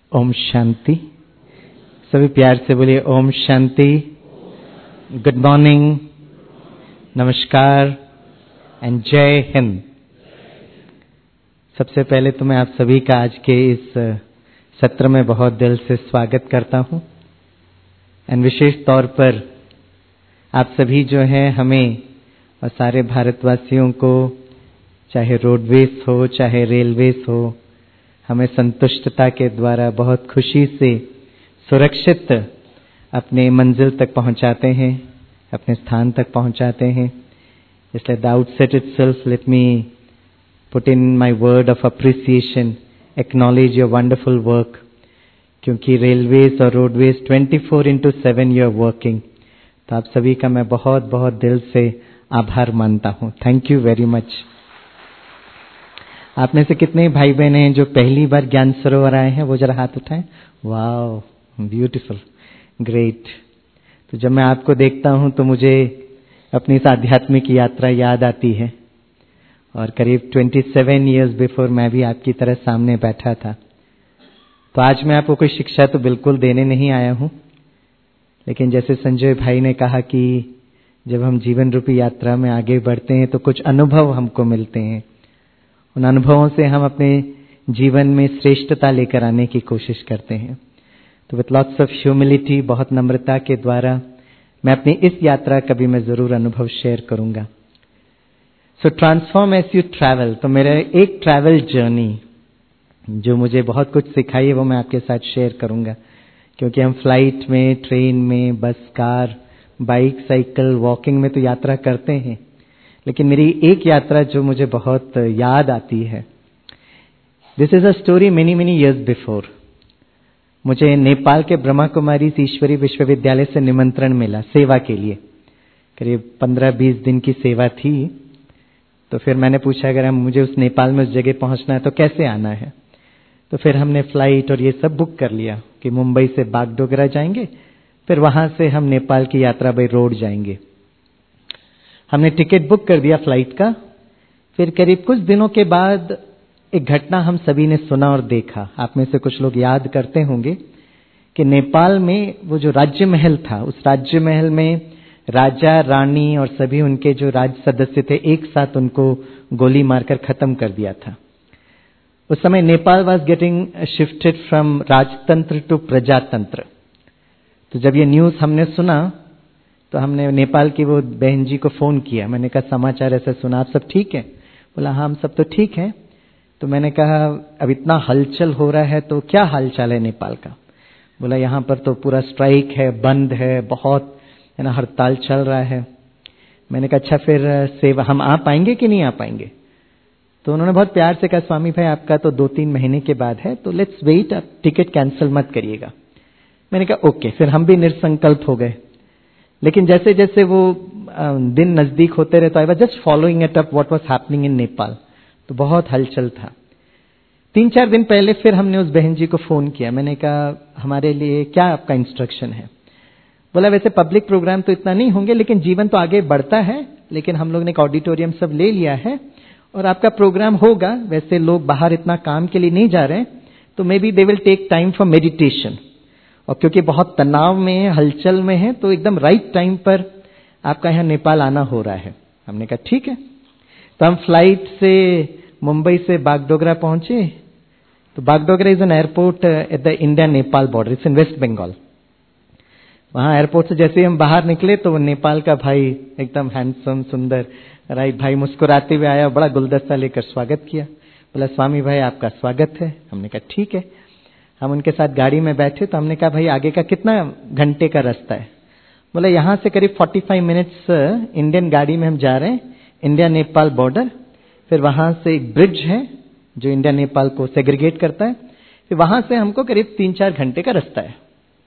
ओम शांति। सभी प्यार से बोलिए ओम शांति। गुड मॉर्निंग, नमस्कार एंड जय हिंद। सबसे पहले तो मैं आप सभी का आज के इस सत्र में बहुत दिल से स्वागत करता हूं। एंड विशेष तौर पर आप सभी जो हैं हमें और सारे भारतवासियों को, चाहे रोडवेज हो चाहे रेलवेज हो, हमें संतुष्टता के द्वारा बहुत खुशी से सुरक्षित अपने मंजिल तक पहुंचाते हैं, अपने स्थान तक पहुंचाते हैं। इसलिए the outset itself let me put in my word of appreciation, acknowledge your wonderful work, क्योंकि रेलवेज और रोडवेज 24/7 यू आर वर्किंग। तो आप सभी का मैं बहुत बहुत दिल से आभार मानता हूं। Thank you very much. आप में से कितने भाई बहन हैं जो पहली बार ज्ञान सरोवर आए हैं? वो जरा हाथ उठाएं। Wow, beautiful, great. तो जब मैं आपको देखता हूं तो मुझे अपनी इस आध्यात्मिक यात्रा याद आती है। और करीब 27 इयर्स बिफोर मैं भी आपकी तरह सामने बैठा था। तो आज मैं आपको कोई शिक्षा तो बिल्कुल देने नहीं आया हूं, लेकिन जैसे संजय भाई ने कहा कि जब हम जीवन रूपी यात्रा में आगे बढ़ते हैं तो कुछ अनुभव हमको मिलते हैं। उन अनुभवों से हम अपने जीवन में श्रेष्ठता लेकर आने की कोशिश करते हैं। तो विथ लॉट्स ऑफ ह्यूमिलिटी, बहुत नम्रता के द्वारा मैं अपनी इस यात्रा का भी मैं जरूर अनुभव शेयर करूंगा। So transform as you travel. तो मेरा एक ट्रैवल जर्नी जो मुझे बहुत कुछ सिखाई है वो मैं आपके साथ शेयर करूंगा, क्योंकि हम फ्लाइट में, ट्रेन में, बस, कार, बाइक, साइकिल, वॉकिंग में तो यात्रा करते हैं, लेकिन मेरी एक यात्रा जो मुझे बहुत याद आती है, this is a story many many years before. मुझे नेपाल के ब्रह्मा कुमारी ईश्वरी विश्वविद्यालय से निमंत्रण मिला सेवा के लिए। करीब 15-20 दिन की सेवा थी। तो फिर मैंने पूछा अगर मुझे उस नेपाल में उस जगह पहुंचना है तो कैसे आना है। तो फिर हमने फ्लाइट और ये सब बुक कर लिया कि मुंबई से बागडोगरा जाएंगे, फिर वहां से हम नेपाल की यात्रा बाई रोड जाएंगे। हमने टिकट बुक कर दिया फ्लाइट का। फिर करीब कुछ दिनों के बाद एक घटना हम सभी ने सुना और देखा। आप में से कुछ लोग याद करते होंगे कि नेपाल में वो जो राज्य महल था, उस राज्य महल में राजा, रानी और सभी उनके जो राज्य सदस्य थे एक साथ उनको गोली मारकर खत्म कर दिया था। उस समय Nepal was getting shifted from राजतंत्र टू प्रजातंत्र। तो जब ये न्यूज हमने सुना तो हमने नेपाल की वो बहन जी को फोन किया। मैंने कहा समाचार ऐसा सुना, आप सब ठीक है? बोला हाँ हम सब तो ठीक है। तो मैंने कहा अब इतना हलचल हो रहा है तो क्या हालचाल है नेपाल का? बोला यहाँ पर तो पूरा स्ट्राइक है, बंद है, बहुत है ना, हड़ताल चल रहा है। मैंने कहा अच्छा फिर सेवा हम आ पाएंगे कि नहीं आ पाएंगे? तो उन्होंने बहुत प्यार से कहा स्वामी भाई आपका तो 2-3 महीने के बाद है, तो लेट्स वेट, आप टिकट कैंसिल मत करिएगा। मैंने कहा ओके। फिर हम भी निसंकल्प हो गए। लेकिन जैसे जैसे वो दिन नजदीक होते रहे तो I was just following it up what was happening in Nepal. तो बहुत हलचल था। 3-4 दिन पहले फिर हमने उस बहन जी को फोन किया। मैंने कहा हमारे लिए क्या आपका इंस्ट्रक्शन है? बोला वैसे पब्लिक प्रोग्राम तो इतना नहीं होंगे, लेकिन जीवन तो आगे बढ़ता है, लेकिन हम लोग ने एक ऑडिटोरियम सब ले लिया है और आपका प्रोग्राम होगा। वैसे लोग बाहर इतना काम के लिए नहीं जा रहे हैं, तो may be they will take time for meditation. और क्योंकि बहुत तनाव में है, हलचल में है, तो एकदम राइट टाइम पर आपका यहाँ नेपाल आना हो रहा है। हमने कहा ठीक है। तो हम फ्लाइट से मुंबई से बागडोगरा पहुंचे। तो Bagdogra is an airport at the India Nepal border, it's in West Bengal. वहां एयरपोर्ट से जैसे ही हम बाहर निकले तो वो नेपाल का भाई एकदम हैंडसम, सुंदर, राइट भाई मुस्कुराते हुए आया, बड़ा गुलदस्ता लेकर स्वागत किया। बोला स्वामी भाई आपका स्वागत है। हमने कहा ठीक है। हम उनके साथ गाड़ी में बैठे तो हमने कहा भाई आगे का कितना घंटे का रास्ता है? बोला यहाँ से करीब 45 मिनट्स इंडियन गाड़ी में हम जा रहे हैं, इंडिया नेपाल बॉर्डर। फिर वहां से एक ब्रिज है जो इंडिया नेपाल को सेग्रीगेट करता है। फिर वहां से हमको करीब 3-4 घंटे का रास्ता है।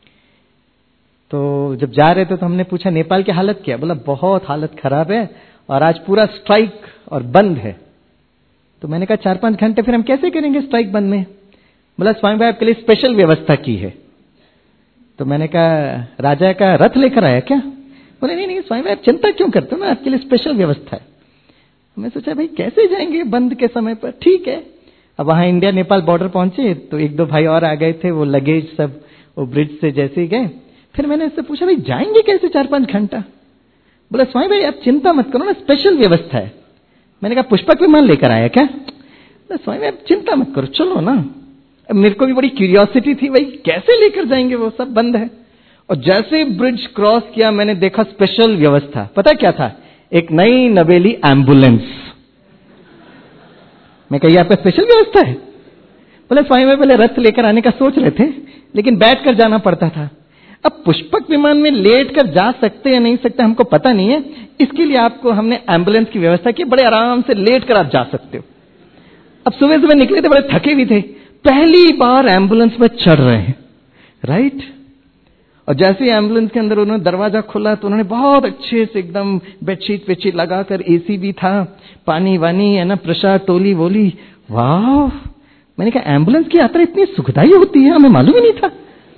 तो जब जा रहे थे तो हमने पूछा नेपाल की हालत क्या? बोला बहुत हालत खराब है और आज पूरा स्ट्राइक और बंद है। तो मैंने कहा 4-5 घंटे फिर हम कैसे करेंगे स्ट्राइक बंद में? बोला स्वामी भाई आपके लिए स्पेशल व्यवस्था की है। तो मैंने कहा राजा का रथ लेकर आया क्या? बोले नहीं नहीं स्वामी भाई आप चिंता क्यों करते हो, ना आपके लिए स्पेशल व्यवस्था है। मैं सोचा भाई कैसे जाएंगे बंद के समय पर? ठीक है। अब वहां इंडिया नेपाल बॉर्डर पहुंचे तो एक दो भाई और आ गए थे, वो लगेज सब वो ब्रिज से जैसे ही गए। फिर मैंने उससे पूछा, भाई जाएंगे कैसे 4-5 घंटा? बोला, स्वामी भाई आप चिंता मत करो ना, स्पेशल व्यवस्था है। मैंने कहा पुष्पक विमान लेकर आया क्या? स्वामी भाई आप चिंता मत करो, चलो ना। अब मेरे को भी बड़ी क्यूरियोसिटी थी, भाई कैसे लेकर जाएंगे, वो सब बंद है। और जैसे ब्रिज क्रॉस किया मैंने देखा स्पेशल व्यवस्था। पता क्या था? एक नई नवेली एम्बुलेंस। मैं कही आपका स्पेशल व्यवस्था है? बोले स्वामी भाई पहले रथ लेकर आने का सोच रहे थे, लेकिन बैठ कर जाना पड़ता था। अब पुष्पक विमान में लेट कर जा सकते या नहीं सकते हमको पता नहीं है, इसके लिए आपको हमने एम्बुलेंस की व्यवस्था की, बड़े आराम से लेट कर आप जा सकते हो। अब सुबह सुबह निकले थे, बड़े थके भी थे, पहली बार एम्बुलेंस में चढ़ रहे हैं, राइट। और जैसे ही एम्बुलेंस के अंदर उन्होंने दरवाजा खोला तो उन्होंने बहुत अच्छे से एकदम बेडशीट वेडशीट लगाकर, एसी भी था, पानी वानी है ना, प्रसाद टोली वोली। वाह, मैंने कहा एम्बुलेंस की यात्रा इतनी सुखदायी होती है, हमें मालूम ही नहीं था।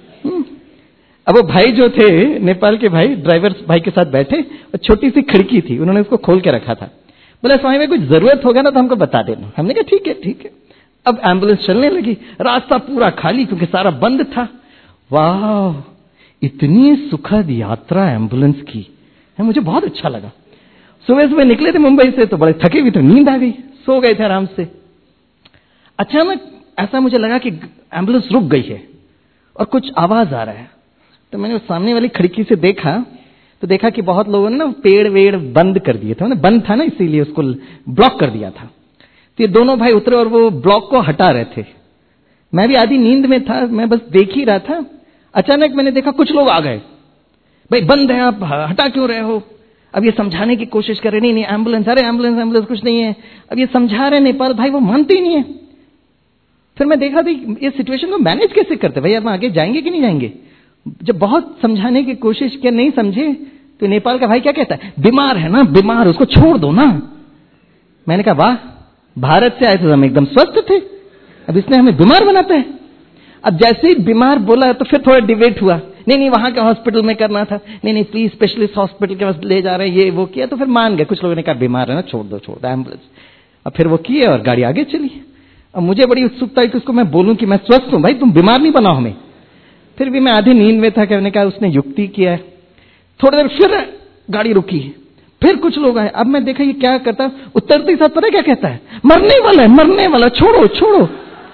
अब वो भाई जो थे नेपाल के भाई, ड्राइवर भाई के साथ बैठे और छोटी सी खिड़की थी, उन्होंने उसको खोल के रखा था। बोले स्वामी भाई कुछ जरूरत होगा ना तो हमको बता देना। हमने कहा ठीक है ठीक है। अब एम्बुलेंस चलने लगी, रास्ता पूरा खाली क्योंकि सारा बंद था। वाह, इतनी सुखद यात्रा एम्बुलेंस की है, मुझे बहुत अच्छा लगा। सुबह सुबह निकले थे मुंबई से तो बड़े थके भी थे, नींद आ गई, सो गए थे आराम से। अचानक ऐसा मुझे लगा कि एम्बुलेंस रुक गई है और कुछ आवाज आ रहा है। तो मैंने उस सामने वाली खिड़की से देखा तो देखा कि बहुत लोगों ने ना पेड़ वेड़ बंद कर दिए थे, बंद था ना इसीलिए उसको ब्लॉक कर दिया था। तो ये दोनों भाई उतरे और वो ब्लॉक को हटा रहे थे। मैं भी आधी नींद में था, मैं बस देख ही रहा था। अचानक मैंने देखा कुछ लोग आ गए, भाई बंद है आप हटा क्यों रहे हो? अब ये समझाने की कोशिश कर रहे, नहीं नहीं एम्बुलेंस, अरे एम्बुलेंस एम्बुलेंस कुछ नहीं है। अब ये समझा रहे नेपाल भाई, वो मानते ही नहीं है। फिर मैं देखा था ये सिचुएशन को मैनेज कैसे करते, भाई अब आगे जाएंगे कि नहीं जाएंगे। जब बहुत समझाने की कोशिश किया नहीं समझे तो नेपाल का भाई क्या कहता है, बीमार है ना बीमार, उसको छोड़ दो ना। मैंने कहा वाह, भारत से आए थे हम एकदम स्वस्थ थे, अब इसने हमें बीमार बनाता है। अब जैसे ही बीमार बोला तो फिर थोड़ा डिबेट हुआ, नहीं नहीं वहां के हॉस्पिटल में करना था, नहीं नहीं प्लीज स्पेशलिस्ट हॉस्पिटल के पास ले जा रहे हैं, ये वो किया तो फिर मान गए। कुछ लोगों ने कहा बीमार है ना, छोड़ दो एम्बुलेंस। अब फिर वो किए और गाड़ी आगे चली। अब मुझे बड़ी उत्सुकता है कि उसको मैं बोलूं कि मैं स्वस्थ हूं भाई, तुम बीमार नहीं बनाओ हमें। फिर भी मैं आधी नींद में था, कहने का उसने युक्ति किया। थोड़ी देर फिर गाड़ी रुकी, फिर कुछ लोग आए। अब मैं देखा ये क्या करता, उतरते ही साथ पता क्या कहता है, मरने वाला है मरने वाला, छोड़ो छोड़ो।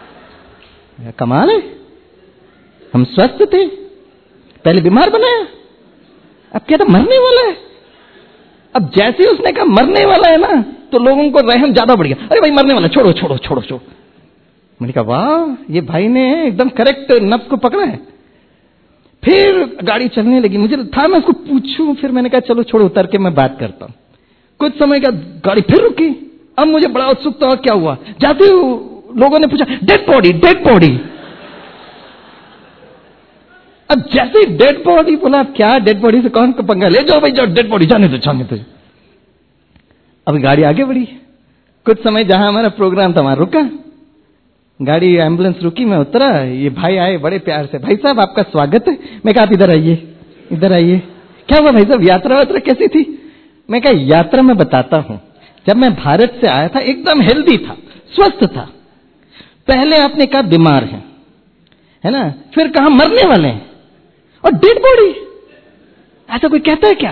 कमाल है, हम स्वस्थ थे, पहले बीमार बनाया, अब कहता मरने वाला है। अब जैसे ही उसने कहा मरने वाला है ना तो लोगों को रहम ज्यादा बढ़ गया, अरे भाई मरने वाला, छोड़ो छोड़ो छोड़ो छोड़ो। मैंने कहा वाह, ये भाई ने एकदम करेक्ट नब्ज को पकड़ा है। फिर गाड़ी चलने लगी, मुझे था मैं उसको पूछूं, फिर मैंने कहा चलो छोड़ो उतर के मैं बात करता हूं। कुछ समय का गाड़ी फिर रुकी। अब मुझे बड़ा उत्सुकता हुआ क्या हुआ। जाते ही लोगों ने पूछा डेड बॉडी डेड बॉडी। अब जैसे ही डेड बॉडी बोला, क्या डेड बॉडी से कौन पंगा, ले जाओ भाई जाओ, डेड बॉडी जाने दो जाने दो। अब गाड़ी आगे बढ़ी। कुछ समय जहां हमारा प्रोग्राम था वहां रुका, गाड़ी एम्बुलेंस रुकी, मैं उतरा, ये भाई आए बड़े प्यार से, भाई साहब आपका स्वागत है। मैं कहा आप इधर आइए इधर आइए। क्या हुआ भाई साहब, यात्रा वात्रा कैसी थी? मैं कहा यात्रा मैं बताता हूं। जब मैं भारत से आया था एकदम हेल्दी था, स्वस्थ था। पहले आपने कहा बीमार है ना, फिर कहा मरने वाले हैं और डेड बॉडी, ऐसा कोई कहता है क्या?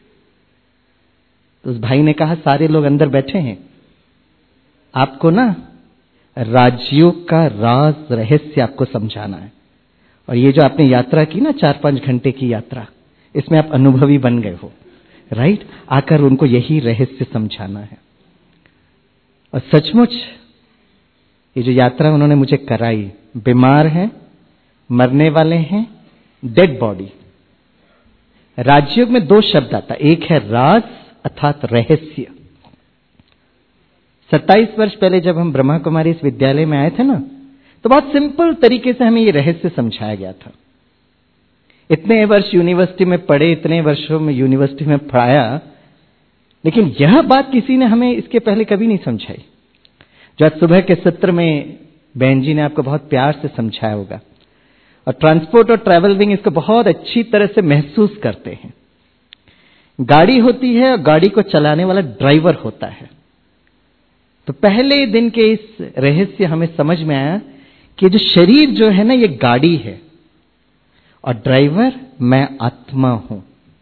तो उस भाई ने कहा सारे लोग अंदर बैठे हैं, आपको ना राजयोग का राज रहस्य आपको समझाना है। और ये जो आपने यात्रा की ना 4-5 घंटे की यात्रा, इसमें आप अनुभवी बन गए हो, राइट। आकर उनको यही रहस्य समझाना है। और सचमुच ये जो यात्रा उन्होंने मुझे कराई, बीमार हैं, मरने वाले हैं, डेड बॉडी। राजयोग में 2 शब्द आता, एक है राज अर्थात रहस्य। 27 वर्ष पहले जब हम ब्रह्मा कुमारी इस विद्यालय में आए थे ना, तो बहुत सिंपल तरीके से हमें ये रहस्य समझाया गया था। इतने वर्ष यूनिवर्सिटी में पढ़े, इतने वर्षों में यूनिवर्सिटी में पढ़ाया, लेकिन यह बात किसी ने हमें इसके पहले कभी नहीं समझाई। जो आज सुबह के सत्र में बहन जी ने आपको बहुत प्यार से समझाया होगा। और ट्रांसपोर्ट और ट्रैवल विंग इसको बहुत अच्छी तरह से महसूस करते हैं। गाड़ी होती है और गाड़ी को चलाने वाला ड्राइवर होता है। तो पहले दिन के इस रहस्य हमें समझ में आया कि जो शरीर जो है ना, ये गाड़ी है और ड्राइवर मैं आत्मा हूं।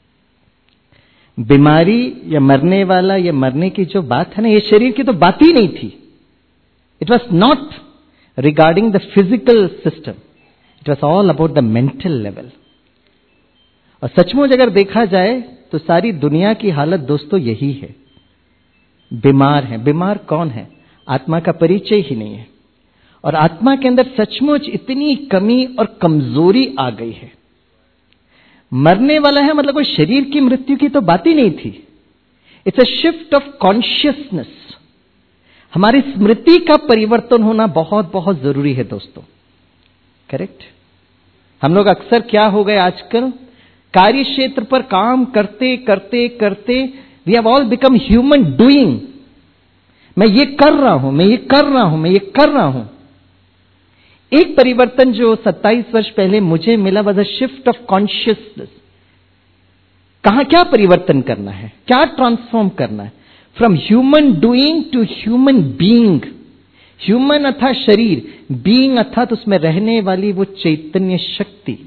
बीमारी या मरने वाला या मरने की जो बात है ना, ये शरीर की तो बात ही नहीं थी। It was not regarding the physical system, it was all about the mental level. और सचमुच अगर देखा जाए तो सारी दुनिया की हालत दोस्तों यही है, बीमार है। बीमार कौन है? आत्मा का परिचय ही नहीं है। और आत्मा के अंदर सचमुच इतनी कमी और कमजोरी आ गई है। मरने वाला है मतलब कोई शरीर की मृत्यु की तो बात ही नहीं थी। It's a shift of consciousness. हमारी स्मृति का परिवर्तन होना बहुत बहुत जरूरी है दोस्तों। करेक्ट? हम लोग अक्सर क्या हो गए आजकल, कार्य क्षेत्र पर काम करते करते करते we have all become human doing. मैं ये कर रहा हूं, मैं ये कर रहा हूं, मैं ये कर रहा हूं। एक परिवर्तन जो 27 वर्ष पहले मुझे मिला was a shift of consciousness. कहां क्या परिवर्तन करना है, क्या ट्रांसफॉर्म करना है? From human doing to human being. Human अथा शरीर, बीइंग अर्थात उसमें रहने वाली वो चैतन्य शक्ति।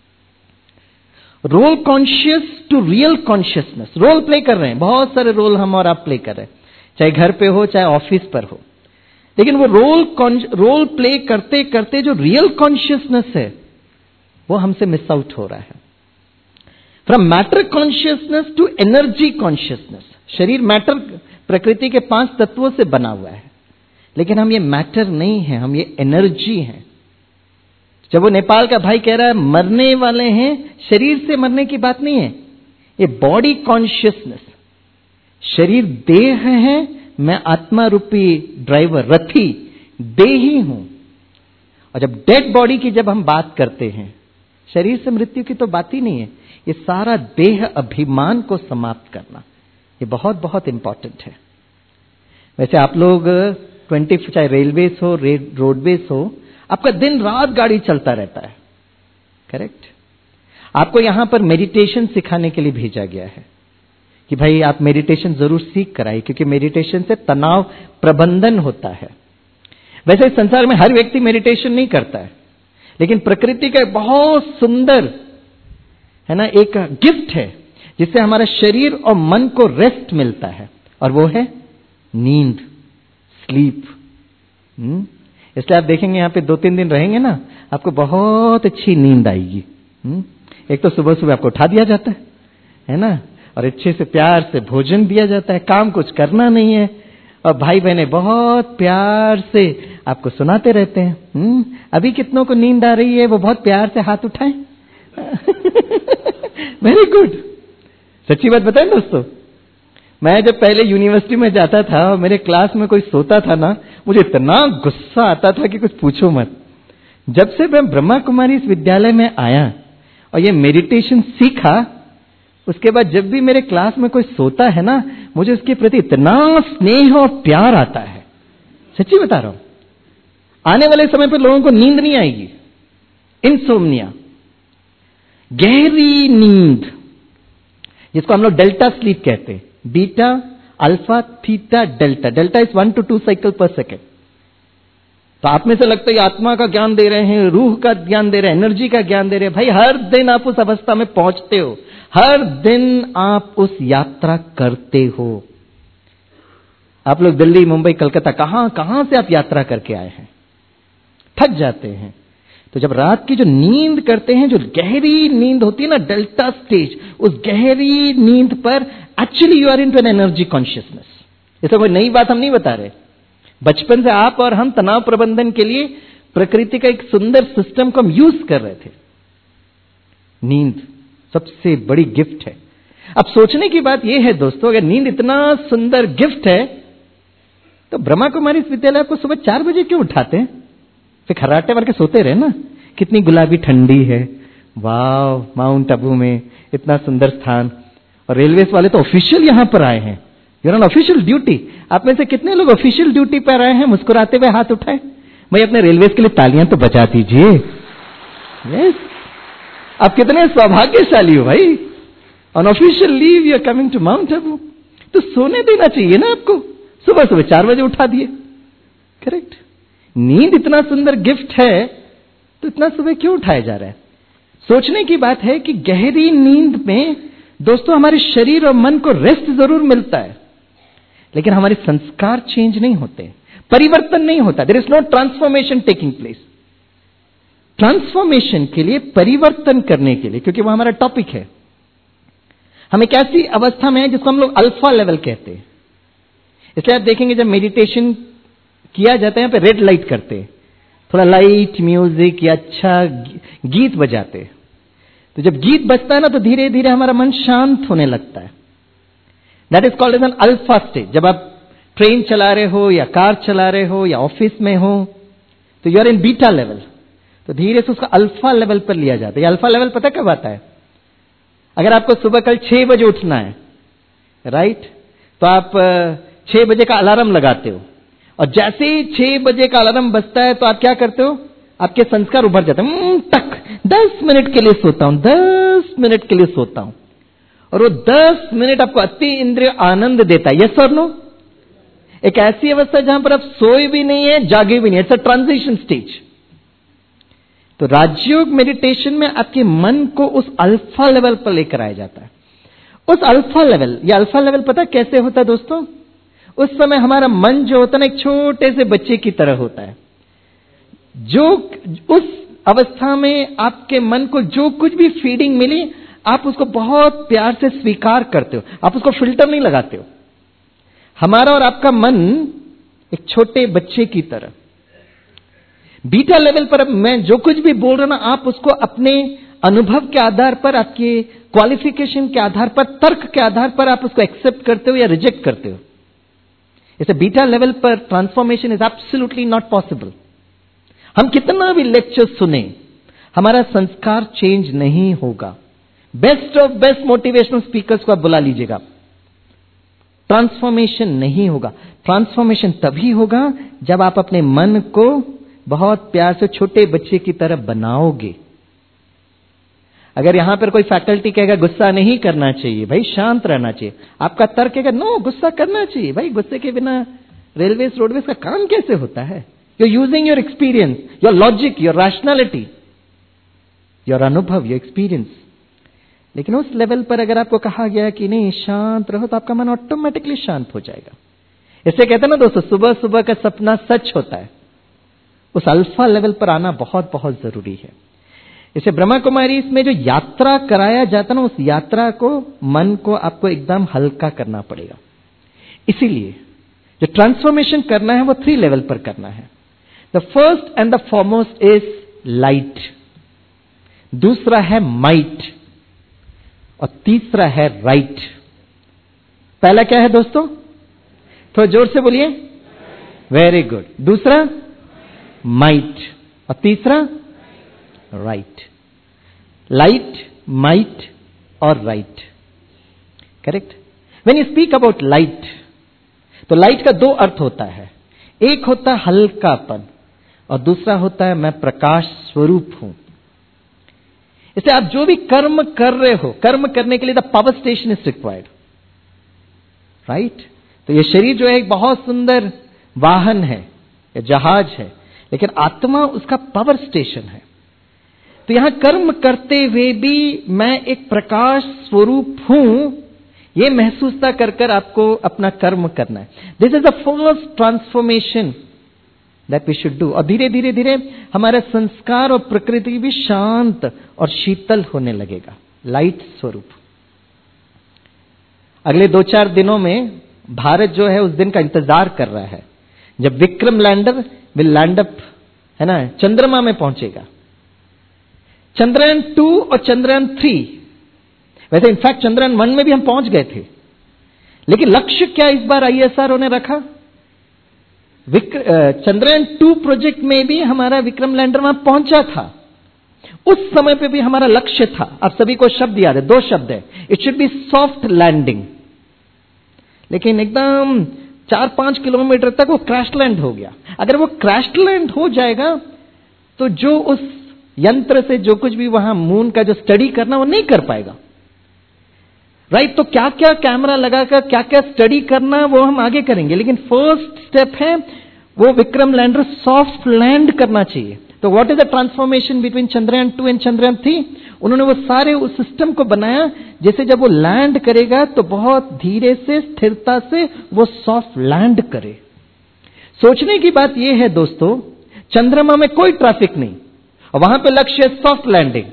Role conscious to real consciousness. Role play कर रहे हैं, बहुत सारे रोल हम और आप प्ले कर रहे हैं, चाहे घर पे हो चाहे ऑफिस पर हो। लेकिन वो रोल प्ले करते करते जो रियल कॉन्शियसनेस है वो हमसे मिस आउट हो रहा है। From matter consciousness to energy consciousness. शरीर मैटर, प्रकृति के 5 तत्वों से बना हुआ है, लेकिन हम ये मैटर नहीं है, हम ये एनर्जी हैं। जब वो नेपाल का भाई कह रहा है मरने वाले हैं, शरीर से मरने की बात नहीं है, ये बॉडी कॉन्शियसनेस। शरीर देह है, मैं आत्मा रूपी ड्राइवर, रथी, देही हूं। और जब डेड बॉडी की जब हम बात करते हैं, शरीर से मृत्यु की तो बात ही नहीं है, ये सारा देह अभिमान को समाप्त करना, ये बहुत बहुत इंपॉर्टेंट है। वैसे आप लोग 20 चाहे रेलवेज हो, रोडवेज हो, आपका दिन रात गाड़ी चलता रहता है। करेक्ट? आपको यहां पर मेडिटेशन सिखाने के लिए भेजा गया है कि भाई आप मेडिटेशन जरूर सीख कर आइए, क्योंकि मेडिटेशन से तनाव प्रबंधन होता है। वैसे इस संसार में हर व्यक्ति मेडिटेशन नहीं करता है, लेकिन प्रकृति का बहुत सुंदर है ना एक गिफ्ट है जिससे हमारा शरीर और मन को रेस्ट मिलता है, और वो है नींद, स्लीप। इसलिए आप देखेंगे यहां पे 2-3 दिन रहेंगे ना, आपको बहुत अच्छी नींद आएगी। एक तो सुबह सुबह आपको उठा दिया जाता है ना, और अच्छे से प्यार से भोजन दिया जाता है, काम कुछ करना नहीं है, और भाई बहनें बहुत प्यार से आपको सुनाते रहते हैं। अभी कितनों को नींद आ रही है वो बहुत प्यार से हाथ उठाएं। Very good. सच्ची बात बताएं दोस्तों, मैं जब पहले यूनिवर्सिटी में जाता था और मेरे क्लास में कोई सोता था ना, मुझे इतना गुस्सा आता था कि कुछ पूछो मत। जब से मैं ब्रह्मा कुमारी इस विद्यालय में आया और ये मेडिटेशन सीखा, उसके बाद जब भी मेरे क्लास में कोई सोता है ना, मुझे उसके प्रति इतना स्नेह और प्यार आता है। सच्ची बता रहा हूं, आने वाले समय पर लोगों को नींद नहीं आएगी। इंसोम्निया, गहरी नींद, जिसको हम लोग डेल्टा स्लीप कहते हैं। Beta, alpha, theta, delta. Delta is 1 to 2 cycle per second. तो आप में से लगता है आत्मा का ज्ञान दे रहे हैं, रूह का ज्ञान दे रहे हैं, एनर्जी का ज्ञान दे रहे हैं। भाई हर दिन आप उस अवस्था में पहुंचते हो, हर दिन आप उस यात्रा करते हो। आप लोग दिल्ली, मुंबई, कलकत्ता, कहां कहां से आप यात्रा करके आए हैं, थक जाते हैं। तो जब रात की जो नींद करते हैं, जो गहरी नींद होती है ना, डेल्टा स्टेज, उस गहरी नींद पर actually you are into an energy consciousness. ये कोई नई बात हम नहीं बता रहे। बचपन से आप और हम तनाव प्रबंधन के लिए प्रकृति का एक सुंदर सिस्टम को हम यूज कर रहे थे। नींद सबसे बड़ी गिफ्ट है। अब सोचने की बात यह है दोस्तों, अगर नींद इतना सुंदर गिफ्ट है, तो ब्रह्मा कुमारी विद्यालय आपको सुबह 4 बजे क्यों उठाते हैं? फिर खर्राटे मार के सोते रहे ना। कितनी गुलाबी ठंडी है, वाव, माउंट आबू में इतना सुंदर स्थान। और रेलवेज वाले तो ऑफिशियल यहां पर आए हैं, यू ऑन ऑफिशियल ड्यूटी। आप में से कितने लोग ऑफिशियल ड्यूटी पर आए हैं? मुस्कुराते हुए हाथ उठाए। भाई अपने रेलवेज के लिए तालियां तो बजा दीजिए। यस, आप कितने सौभाग्यशाली हो भाई। On official leave you are coming to Mount Abu. तो सोने देना चाहिए ना आपको, सुबह सुबह 4 बजे उठा दिए। करेक्ट। नींद इतना सुंदर गिफ्ट है, तो इतना सुबह क्यों उठाया जा रहा है? सोचने की बात है कि गहरी नींद में दोस्तों हमारे शरीर और मन को रेस्ट जरूर मिलता है, लेकिन हमारे संस्कार चेंज नहीं होते, परिवर्तन नहीं होता। There is no transformation taking place. Transformation के लिए, परिवर्तन करने के लिए, क्योंकि वो हमारा टॉपिक है, हम एक ऐसी अवस्था में है जिसको हम लोग अल्फा लेवल कहते हैं। इसलिए आप देखेंगे जब मेडिटेशन किया जाता है, यहां पे रेड लाइट करते हैं, थोड़ा लाइट म्यूजिक या अच्छा गीत बजाते हैं। तो जब गीत बजता है ना, तो धीरे धीरे हमारा मन शांत होने लगता है। That is called as an alpha stage. जब आप ट्रेन चला रहे हो या कार चला रहे हो या ऑफिस में हो, तो you are in beta level, तो धीरे से उसका अल्फा लेवल पर लिया जाता है। अल्फा लेवल पता कब आता है? अगर आपको सुबह कल 6 बजे उठना है, राइट, तो आप 6 बजे का अलार्म लगाते हो, और जैसे ही 6 बजे का अलार्म बजता है तो आप क्या करते हो? आपके संस्कार उभर जाते हैं, टक 10 मिनट के लिए सोता हूं, 10 मिनट के लिए सोता हूं, और वो 10 मिनट आपको अति इंद्रिय आनंद देता है। यस और नो? एक ऐसी अवस्था जहां पर आप सोए भी नहीं है, जागे भी नहीं, इट्स अ ट्रांजिशन स्टेज। तो राजयोग मेडिटेशन में आपके मन को उस अल्फा लेवल पर लेकर आया जाता है। उस अल्फा लेवल, या अल्फा लेवल पता कैसे होता है दोस्तों? उस समय हमारा मन जो होता है ना, एक छोटे से बच्चे की तरह होता है, जो उस अवस्था में आपके मन को जो कुछ भी फीडिंग मिली, आप उसको बहुत प्यार से स्वीकार करते हो, आप उसको फिल्टर नहीं लगाते हो। हमारा और आपका मन एक छोटे बच्चे की तरह। बीटा लेवल पर मैं जो कुछ भी बोल रहा हूं ना, आप उसको अपने अनुभव के आधार पर, आपके क्वालिफिकेशन के आधार पर, तर्क के आधार पर आप उसको एक्सेप्ट करते हो या रिजेक्ट करते हो। इसे बीटा लेवल पर transformation is absolutely not possible. हम कितना भी लेक्चर सुने, हमारा संस्कार चेंज नहीं होगा। Best of best motivational speakers को आप बुला लीजिएगा, ट्रांसफॉर्मेशन नहीं होगा। ट्रांसफॉर्मेशन तभी होगा जब आप अपने मन को बहुत प्यार से छोटे बच्चे की तरह बनाओगे। अगर यहां पर कोई फैकल्टी कहेगा गुस्सा नहीं करना चाहिए भाई, शांत रहना चाहिए, आपका तर्क कहेगा नो, गुस्सा करना चाहिए भाई, गुस्से के बिना रेलवेज रोडवेज का काम कैसे होता है? You are using your experience, your logic, your rationality, your अनुभव, योर एक्सपीरियंस। लेकिन उस लेवल पर अगर आपको कहा गया कि नहीं शांत रहो, तो आपका मन ऑटोमेटिकली शांत हो जाएगा। इससे कहते हैं ना दोस्तों, सुबह सुबह का सपना सच होता है। उस अल्फा लेवल पर आना बहुत बहुत जरूरी है। इसे ब्रह्मा कुमारी इसमें जो यात्रा कराया जाता ना, उस यात्रा को, मन को आपको एकदम हल्का करना पड़ेगा। इसीलिए जो ट्रांसफॉर्मेशन करना है वो 3 लेवल पर करना है। The first and the foremost is light, दूसरा है माइट, और तीसरा है राइट। पहला क्या है दोस्तों? थोड़ा जोर से बोलिए। Very good. दूसरा माइट, और तीसरा राइट। लाइट, माइट और right. Correct. When you speak about light, तो लाइट का 2 अर्थ होता है। एक होता है हल्कापन, और दूसरा होता है मैं प्रकाश स्वरूप हूं। इसलिए आप जो भी कर्म कर रहे हो, कर्म करने के लिए the power station is required, right. तो ये शरीर जो है एक बहुत सुंदर वाहन है, या जहाज है, लेकिन आत्मा उसका पावर स्टेशन है। तो यहां कर्म करते हुए भी मैं एक प्रकाश स्वरूप हूं, यह महसूसता कर कर आपको अपना कर्म करना है। This is the first transformation that we should do. और धीरे धीरे धीरे हमारा संस्कार और प्रकृति भी शांत और शीतल होने लगेगा, लाइट स्वरूप। अगले 2-4 दिनों में भारत जो है उस दिन का इंतजार कर रहा है जब Vikram lander will land up, है ना, चंद्रमा में पहुंचेगा। चंद्रयान 2 और चंद्रयान 3, वैसे इनफैक्ट चंद्रयान 1 में भी हम पहुंच गए थे, लेकिन लक्ष्य क्या इस बार आईएसआरओ ने रखा? चंद्रयान 2 प्रोजेक्ट में भी हमारा विक्रम लैंडर वहां पहुंचा था। उस समय पे भी हमारा लक्ष्य था, आप सभी को शब्द याद है, 2 शब्द है, it should be soft landing. लेकिन एकदम 4-5 किलोमीटर तक वो क्रैश लैंड हो गया। अगर वो क्रैश लैंड हो जाएगा तो जो उस यंत्र से जो कुछ भी वहां मून का जो स्टडी करना वो नहीं कर पाएगा। राइट। तो क्या क्या कैमरा लगाकर क्या क्या स्टडी करना वो हम आगे करेंगे, लेकिन फर्स्ट स्टेप है वो विक्रम लैंडर सॉफ्ट लैंड करना चाहिए। तो what is the transformation between Chandrayaan 2 and Chandrayaan 3? उन्होंने वो सारे उस सिस्टम को बनाया, जैसे जब वो लैंड करेगा तो बहुत धीरे से, स्थिरता से वो सॉफ्ट लैंड करे। सोचने की बात यह है दोस्तों, चंद्रमा में कोई ट्रैफिक नहीं और वहां पे लक्ष्य है सॉफ्ट लैंडिंग,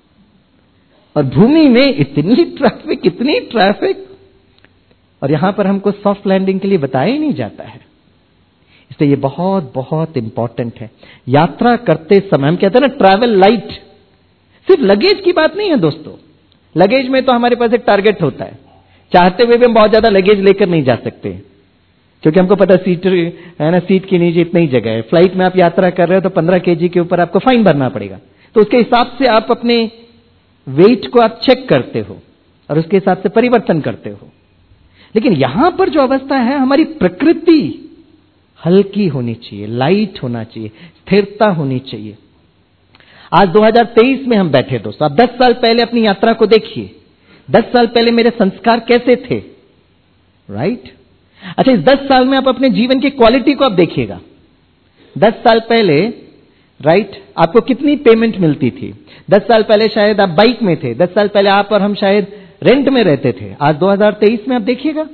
और भूमि में इतनी ट्रैफिक, और यहां पर हमको सॉफ्ट लैंडिंग के लिए बताया ही नहीं जाता है। इसलिए ये बहुत बहुत इंपॉर्टेंट है। यात्रा करते समय हम कहते हैं ना ट्रैवल लाइट, सिर्फ लगेज की बात नहीं है दोस्तों। लगेज में तो हमारे पास एक टारगेट होता है, चाहते हुए भी हम बहुत ज्यादा लगेज लेकर नहीं जा सकते, क्योंकि हमको पता सीट है ना, सीट के नीचे इतनी ही जगह है। फ्लाइट में आप यात्रा कर रहे हो तो 15 kg के ऊपर आपको फाइन भरना पड़ेगा, तो उसके हिसाब से आप अपने वेट को आप चेक करते हो और उसके हिसाब से परिवर्तन करते हो। लेकिन यहां पर जो अवस्था है, हमारी प्रकृति हल्की होनी चाहिए, लाइट होना चाहिए, स्थिरता होनी चाहिए। आज 2023 में हम बैठे दोस्तों, आप 10 साल पहले अपनी यात्रा को देखिए। 10 साल पहले मेरे संस्कार कैसे थे, राइट? अच्छा, इस 10 साल में आप अपने जीवन की क्वालिटी को आप देखिएगा। 10 साल पहले, राइट, आपको कितनी पेमेंट मिलती थी? 10 साल पहले शायद आप बाइक में थे, 10 साल पहले आप और हम शायद रेंट में रहते थे। आज 2023 में आप देखिएगा,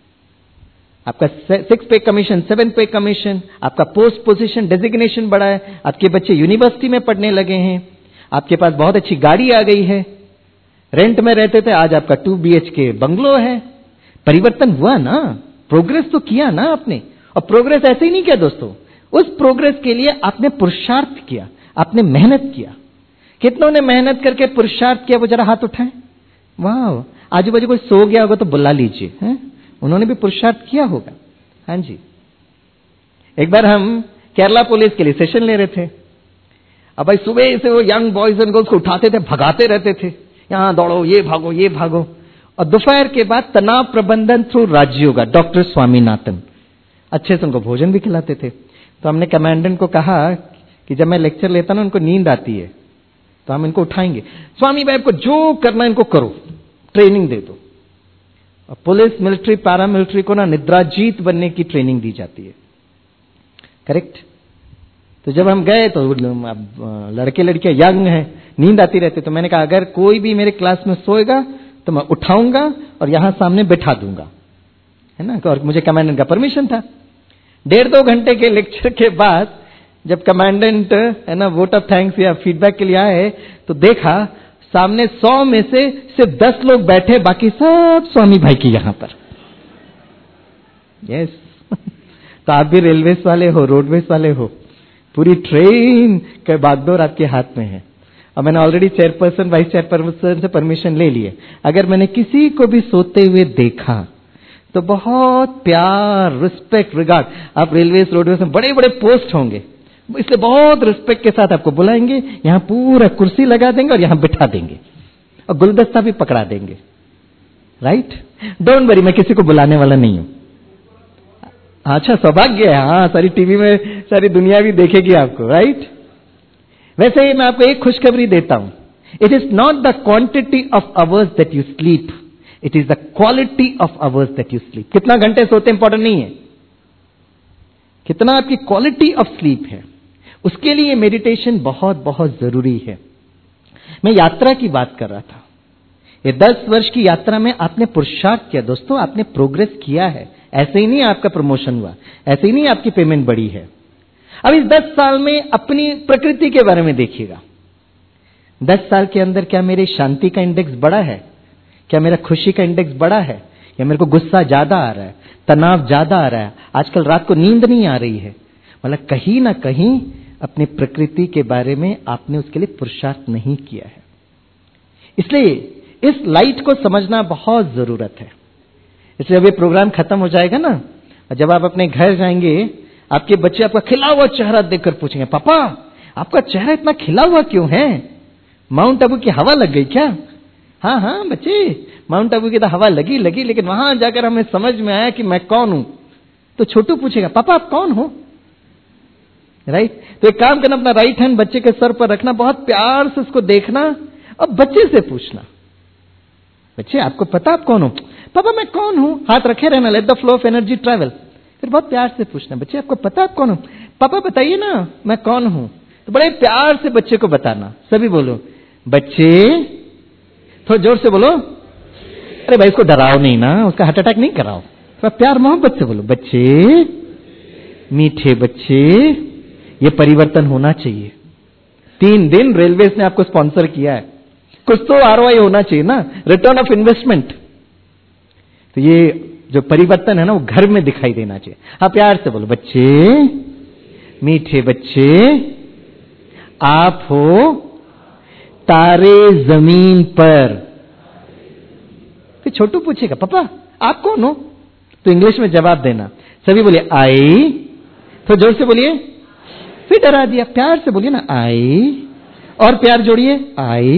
आपका 6 पे कमीशन, 7 पे कमीशन, आपका पोस्ट पोजीशन डेजिग्नेशन बढ़ा है, आपके बच्चे यूनिवर्सिटी में पढ़ने लगे हैं, आपके पास बहुत अच्छी गाड़ी आ गई है। रेंट में रहते थे, आज आपका 2 BHK बंगलो है। परिवर्तन हुआ ना, प्रोग्रेस तो किया ना आपने। और प्रोग्रेस ऐसे ही नहीं किया दोस्तों, उस प्रोग्रेस के लिए आपने पुरुषार्थ किया, आपने मेहनत किया। कितनों ने मेहनत करके पुरुषार्थ किया, वो जरा हाथ उठाएं। वाह, आजू बाजू कोई सो गया होगा तो बुला लीजिए, हैं? उन्होंने भी पुरुषार्थ किया होगा। हाँ जी, एक बार हम केरला पुलिस के लिए सेशन ले रहे थे। अब भाई सुबह से वो यंग बॉयज एंड गर्ल्स को उठाते थे, भगाते रहते थे, यहां दौड़ो, ये भागो, ये भागो। और दोपहर के बाद तनाव प्रबंधन थ्रू राजयोगा, डॉक्टर स्वामीनाथन, अच्छे से उनको भोजन भी खिलाते थे। तो हमने कमांडेंट को कहा कि जब मैं लेक्चर लेता ना, उनको नींद आती है, तो हम इनको उठाएंगे। स्वामी भाई, आपको जो करना इनको करो, ट्रेनिंग दे दो। पुलिस, मिलिट्री, पैरामिलिट्री को ना निद्राजीत बनने की ट्रेनिंग दी जाती है, करेक्ट? तो जब हम गए तो लड़के लड़कियां यंग हैं, नींद आती रहती, तो मैंने कहा अगर कोई भी मेरे क्लास में सोएगा तो मैं उठाऊंगा और यहां सामने बैठा दूंगा, है ना? और मुझे कमांडेंट का परमिशन था। 1.5-2 घंटे के लेक्चर के बाद जब कमांडेंट, है ना, वोट ऑफ थैंक्स या फीडबैक के लिए आए, तो देखा सामने 100 में से सिर्फ 10 लोग बैठे, बाकी सब स्वामी भाई की यहां पर। यस तो आप भी रेलवेज वाले हो, रोडवेज वाले हो, पूरी ट्रेन का बागडोर आपके हाथ में है। और मैंने ऑलरेडी चेयरपर्सन, वाइस चेयरपर्सन से परमिशन ले ली है। अगर मैंने किसी को भी सोते हुए देखा तो बहुत प्यार, रिस्पेक्ट, रिगार्ड, आप रेलवेज, रोडवेज में बड़े बड़े पोस्ट होंगे, इसलिए बहुत रिस्पेक्ट के साथ आपको बुलाएंगे, यहां पूरा कुर्सी लगा देंगे और यहां बिठा देंगे और गुलदस्ता भी पकड़ा देंगे, राइट? डोंट वरी, मैं किसी को बुलाने वाला नहीं हूं। अच्छा, सौभाग्य है, हाँ, सारी टीवी में सारी दुनिया भी देखेगी आपको, राइट? वैसे ही मैं आपको एक खुशखबरी देता हूं। It is not the quantity of hours that you sleep, it is the quality of hours that you sleep. कितना घंटे सोते इंपॉर्टेंट नहीं है, कितना आपकी क्वालिटी ऑफ स्लीप है, उसके लिए मेडिटेशन बहुत बहुत जरूरी है। मैं यात्रा की बात कर रहा था। ये 10 वर्ष की यात्रा में आपने पुरुषार्थ किया दोस्तों, आपने प्रोग्रेस किया है। ऐसे ही नहीं आपका प्रमोशन हुआ, ऐसे ही नहीं आपकी पेमेंट बढ़ी है। अब इस 10 साल में अपनी प्रकृति के बारे में देखिएगा। 10 साल के अंदर क्या मेरे शांति का इंडेक्स बढ़ा है? क्या मेरा खुशी का इंडेक्स बढ़ा है? या मेरे को गुस्सा ज्यादा आ रहा है, तनाव ज्यादा आ रहा है, आजकल रात को नींद नहीं आ रही है? मतलब कहीं ना कहीं अपनी प्रकृति के बारे में आपने उसके लिए पुरुषार्थ नहीं किया है। इसलिए इस लाइट को समझना बहुत जरूरत है। इसलिए जब ये प्रोग्राम खत्म हो जाएगा ना, जब आप अपने घर जाएंगे, आपके बच्चे आपका खिला हुआ चेहरा देखकर पूछेंगे, पापा आपका चेहरा इतना खिला हुआ क्यों है? माउंट आबू की हवा लग गई क्या? हाँ हाँ बच्चे, माउंट आबू की तो हवा लगी, लेकिन वहां जाकर हमें समझ में आया कि मैं कौन हूं। तो छोटू पूछेगा, पापा आप कौन हो? राइट? तो एक काम करना, अपना राइट हैंड बच्चे के सर पर रखना, बहुत प्यार से उसको देखना और बच्चे से पूछना, बच्चे आपको पता आप कौन हो? पापा मैं कौन हूं? हाथ रखे रहना, let the flow of energy travel. फिर बहुत प्यार से पूछना, बच्चे आपको पता आप कौन हो? पापा बताइए ना मैं कौन हूं। तो बड़े प्यार से बच्चे को बताना। सभी बोलो बच्चे, थोड़ा जोर से बोलो। अरे भाई इसको डराओ नहीं ना, उसका हार्ट अटैक नहीं कराओ। थोड़ा प्यार मोहब्बत से बोलो, बच्चे, मीठे बच्चे, ये परिवर्तन होना चाहिए। 3 दिन रेलवेज ने आपको स्पॉन्सर किया है, कुछ तो आरओआई होना चाहिए ना, रिटर्न ऑफ इन्वेस्टमेंट। तो ये जो परिवर्तन है ना वो घर में दिखाई देना चाहिए। हाँ प्यार से बोलो, बच्चे, मीठे बच्चे, आप हो तारे जमीन पर। फिर छोटू पूछेगा, पापा आप कौन हो? तो इंग्लिश में जवाब देना। सभी बोलिए आई, तो जोर से बोलिए। फिर डरा दिया, प्यार से बोलिए ना आई, और प्यार जोड़िए, I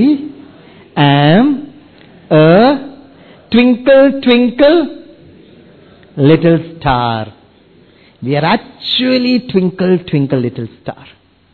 am a twinkle twinkle little star. We are actually twinkle twinkle little star.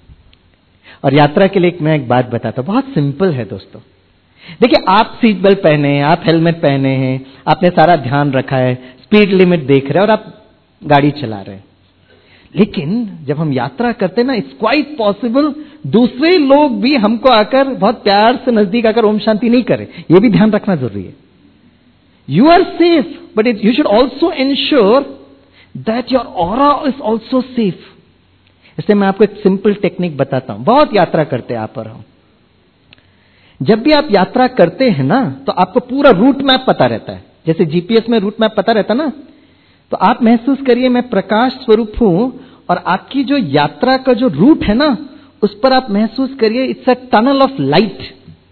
और यात्रा के लिए मैं एक बात बताता हूं, बहुत सिंपल है दोस्तों। देखिए आप सीट बेल्ट पहने हैं, आप हेलमेट पहने हैं, आपने सारा ध्यान रखा है, स्पीड लिमिट देख रहे हैं और आप गाड़ी चला रहे हैं। लेकिन जब हम यात्रा करते हैं ना, इट्स क्वाइट पॉसिबल दूसरे लोग भी हमको आकर बहुत प्यार से नजदीक आकर ओम शांति नहीं करें। यह भी ध्यान रखना जरूरी है। You are safe, but you should also ensure that your aura is also safe. इसलिए मैं आपको एक सिंपल टेक्निक बताता हूं। बहुत यात्रा करते हैं आप और हम। जब भी आप यात्रा करते हैं ना, तो आपको पूरा रूट मैप पता रहता है। जैसे जीपीएस में रूट मैप पता रहता ना, तो आप महसूस करिए मैं प्रकाश स्वरूप हूं और आपकी जो यात्रा का जो रूट है ना, उस पर आप महसूस करिए it's a tunnel of light.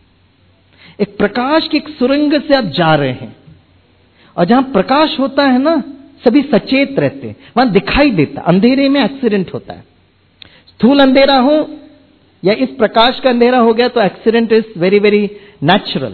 एक प्रकाश की एक सुरंग से आप जा रहे हैं, और जहां प्रकाश होता है ना, सभी सचेत रहते हैं, वहां दिखाई देता। अंधेरे में एक्सीडेंट होता है, स्थूल अंधेरा हो या इस प्रकाश का अंधेरा हो गया तो accident is very very natural.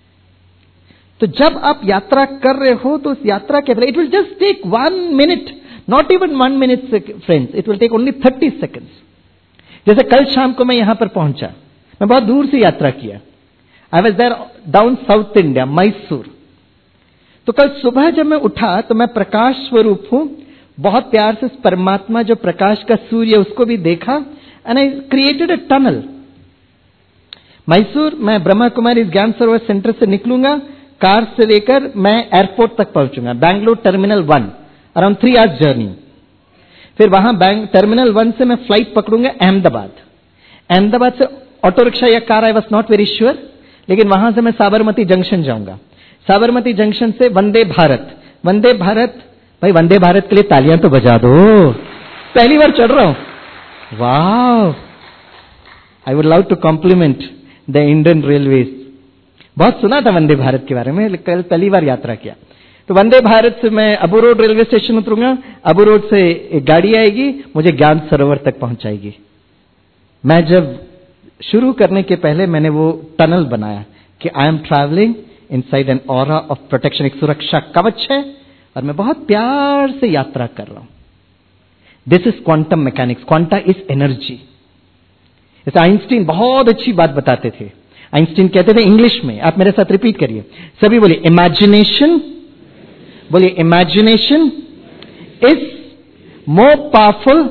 तो जब आप यात्रा कर रहे हो तो उस यात्रा के it will just take 1 minute, not even 1 minute friends, it will take only 30 seconds. जैसे कल शाम को मैं यहां पर पहुंचा, मैं बहुत दूर से यात्रा किया। I was there down south India, Mysore. तो कल सुबह जब मैं उठा तो मैं प्रकाश स्वरूप हूं, बहुत प्यार से परमात्मा जो प्रकाश का सूर्य उसको भी देखा, and I created a tunnel. Mysore मैं ब्रह्मा कुमारी ज्ञान सरोवर सेंटर से निकलूंगा, कार से लेकर मैं एयरपोर्ट तक पहुंचूंगा, Bangalore terminal 1, around 3 hours journey. फिर वहां टर्मिनल 1 से मैं फ्लाइट पकड़ूंगा अहमदाबाद। अहमदाबाद से ऑटो रिक्शा या car, I was not very sure, लेकिन वहां से मैं साबरमती जंक्शन जाऊंगा। साबरमती जंक्शन से वंदे भारत। वंदे भारत, भाई वंदे भारत के लिए तालियां तो बजा दो, पहली बार चढ़ रहा हूं। वाह, I would love to compliment the Indian railways. बहुत सुना था वंदे भारत के बारे में, कल पहली बार यात्रा किया। तो वंदे भारत से मैं अबू रोड रेलवे स्टेशन उतरूंगा, अबू रोड से एक गाड़ी आएगी, मुझे ज्ञान सरोवर तक पहुंचाएगी। मैं जब शुरू करने के पहले मैंने वो टनल बनाया कि I am travelling inside an aura of protection. एक सुरक्षा कवच है और मैं बहुत प्यार से यात्रा कर रहा हूं। This is quantum mechanics, quanta is energy. जैसे आइंस्टीन बहुत अच्छी बात बताते थे। आइंस्टीन कहते थे इंग्लिश में, आप मेरे साथ रिपीट करिए, सभी बोलिए इमेजिनेशन, बोलिए imagination is more powerful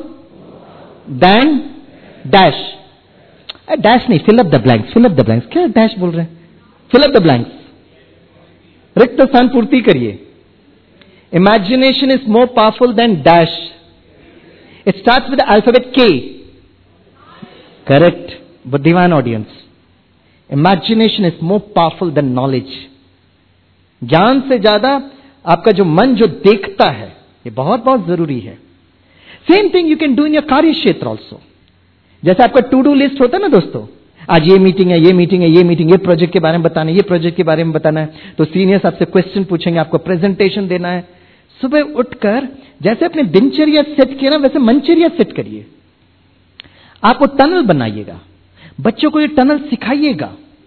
than dash. Dash नहीं, fill up the blanks, fill up the blanks. क्या डैश बोल रहे हैं? फिल अप द ब्लैंक्स, रिक्त स्थान पूर्ति करिए। Imagination is more powerful than dash. It starts with the alphabet K. Correct, बुद्धिमान audience. Imagination is more powerful than knowledge. ज्ञान से ज्यादा आपका जो मन जो देखता है, ये बहुत बहुत जरूरी है। Same thing you can do in your कार्य क्षेत्र ऑल्सो। जैसे आपका टू डू लिस्ट होता है ना दोस्तों, आज ये मीटिंग है, ये मीटिंग है, ये मीटिंग, ये प्रोजेक्ट के बारे में बताना है, ये प्रोजेक्ट के बारे में बताना है, तो सीनियर्स आपसे क्वेश्चन पूछेंगे, आपको प्रेजेंटेशन देना है। सुबह उठकर जैसे अपने दिनचर्या सेट किया ना, वैसे मनचर्या सेट करिए। आप वो टनल बनाइएगा, बच्चों को ये टनल सिखाइएगा।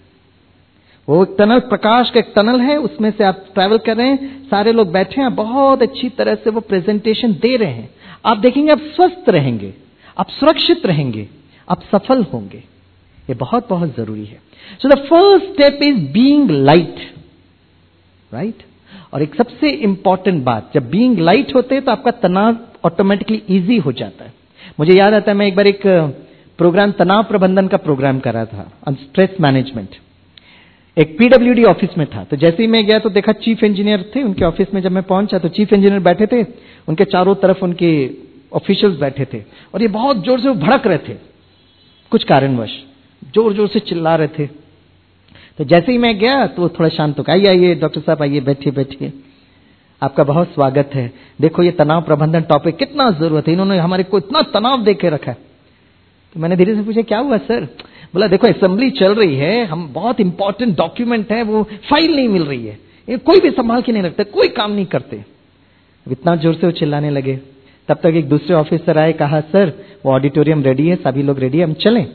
वो टनल प्रकाश का एक टनल है, उसमें से आप ट्रैवल कर रहे हैं, सारे लोग बैठे हैं, बहुत अच्छी तरह से वो प्रेजेंटेशन दे रहे हैं। आप देखेंगे आप स्वस्थ रहेंगे, आप सुरक्षित रहेंगे, आप सफल होंगे। ये बहुत बहुत जरूरी है। So the first step is being light. Right? और एक सबसे इंपॉर्टेंट बात, जब बीइंग लाइट होते हैं तो आपका तनाव ऑटोमेटिकली इजी हो जाता है। मुझे याद आता है, मैं एक बार एक प्रोग्राम, तनाव प्रबंधन का प्रोग्राम कर रहा था, ऑन स्ट्रेस मैनेजमेंट, एक पीडब्ल्यूडी ऑफिस में था। तो जैसे ही मैं गया तो देखा चीफ इंजीनियर थे उनके ऑफिस में। जब मैं पहुंचा तो चीफ इंजीनियर बैठे थे, उनके चारों तरफ उनके ऑफिशियल्स बैठे थे, और ये बहुत जोर से भड़क रहे थे, कुछ कारणवश जोर जोर से चिल्ला रहे थे। तो जैसे ही मैं गया तो थोड़ा शांत होकर, आइए आइए डॉक्टर साहब, आइए बैठिए बैठिए, आपका बहुत स्वागत है। देखो ये तनाव प्रबंधन टॉपिक कितना जरूरत है, इन्होंने हमारे को इतना तनाव दे के रखा है। तो मैंने धीरे से पूछा, क्या हुआ सर? बोला देखो असेंबली चल रही है, हम बहुत इंपॉर्टेंट डॉक्यूमेंट है, वो फाइल नहीं मिल रही है, ये कोई भी संभाल के नहीं रखते, कोई काम नहीं करते। इतना जोर से वो चिल्लाने लगे। तब तक एक दूसरे ऑफिसर आए, कहा सर वो ऑडिटोरियम रेडी है, सभी लोग रेडी है, हम चलें?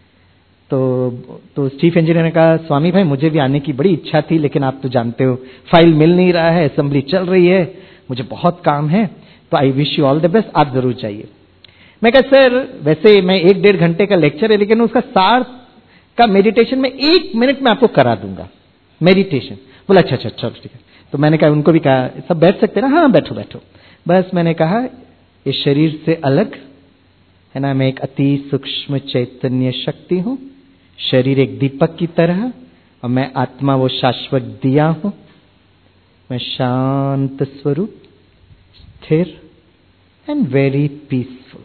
तो चीफ इंजीनियर ने कहा, स्वामी भाई मुझे भी आने की बड़ी इच्छा थी, लेकिन आप तो जानते हो फाइल मिल नहीं रहा है, असेंबली चल रही है, मुझे बहुत काम है, तो I wish you all the best, आप जरूर जाइए। मैं कहा सर वैसे मैं 1-1.5 घंटे का लेक्चर है, लेकिन उसका सार का मेडिटेशन में 1 मिनट में आपको करा दूंगा, मेडिटेशन। बोला अच्छा चलो ठीक है। तो मैंने कहा, उनको भी कहा सब बैठ सकते ना? हाँ बैठो बैठो। बस मैंने कहा इस शरीर से अलग है ना, मैं एक अति सूक्ष्म चैतन्य शक्ति हूं, शरीर एक दीपक की तरह, और मैं आत्मा वो शाश्वत दिया हूं, मैं शांत स्वरूप, स्थिर एंड वेरी पीसफुल।